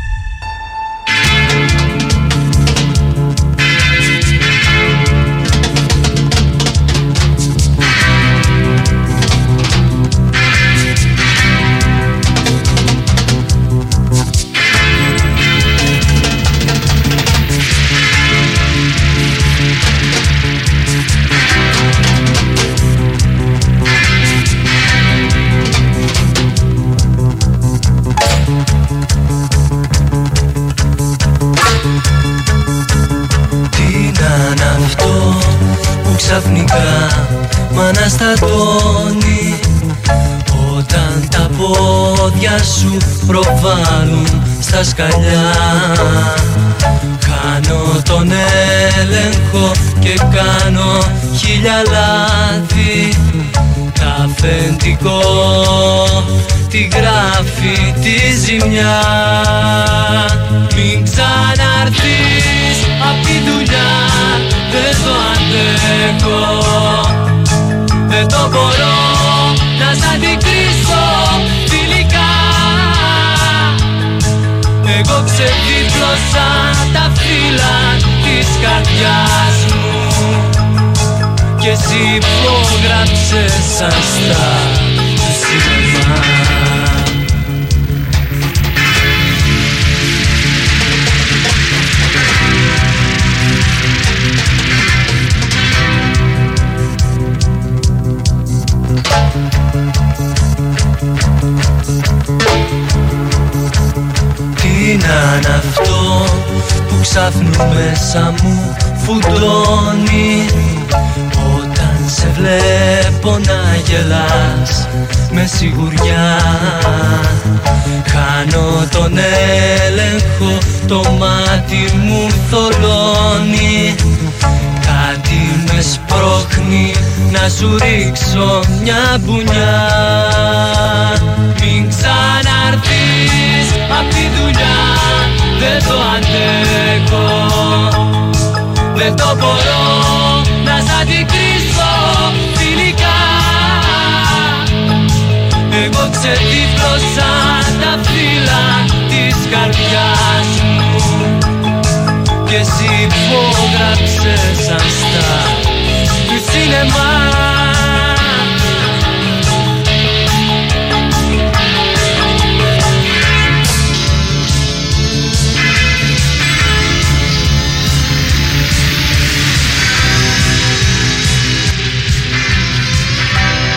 Ξαφνικά μ' αναστατώνει όταν τα πόδια σου προβάλλουν στα σκαλιά. Χάνω τον έλεγχο και κάνω χίλια λάθη. Τα αφεντικό τη γράφει τη ζημιά. Μην ξαναρθείς απ' τη δουλειά, δεν το αντέχω, δεν το μπορώ να σ' αντικρίσω φιλικά. Εγώ ξεδίπλωσα τα φύλλα της καρδιάς μου και εσύ υπόγραψες αστά του σινεμά. Τι να είναι αυτό που ξάφνου μέσα μου φουντώνει όταν σε βλέπω να γελάς με σιγουριά. Χάνω τον έλεγχο, το μάτι μου θολώνει. Κάτι με σπρώχνει να σου ρίξω μια μπουνιά. Μην ξαναρθείς απ' τη δουλειά. Δεν το αντέχω, δεν το μπορώ να σ' αντικρίσω φιλικά. Εγώ ξετύφλωσα τα φύλλα της καρδιάς μου και εσύ υπόγραψες σαν στάρ του σινεμά.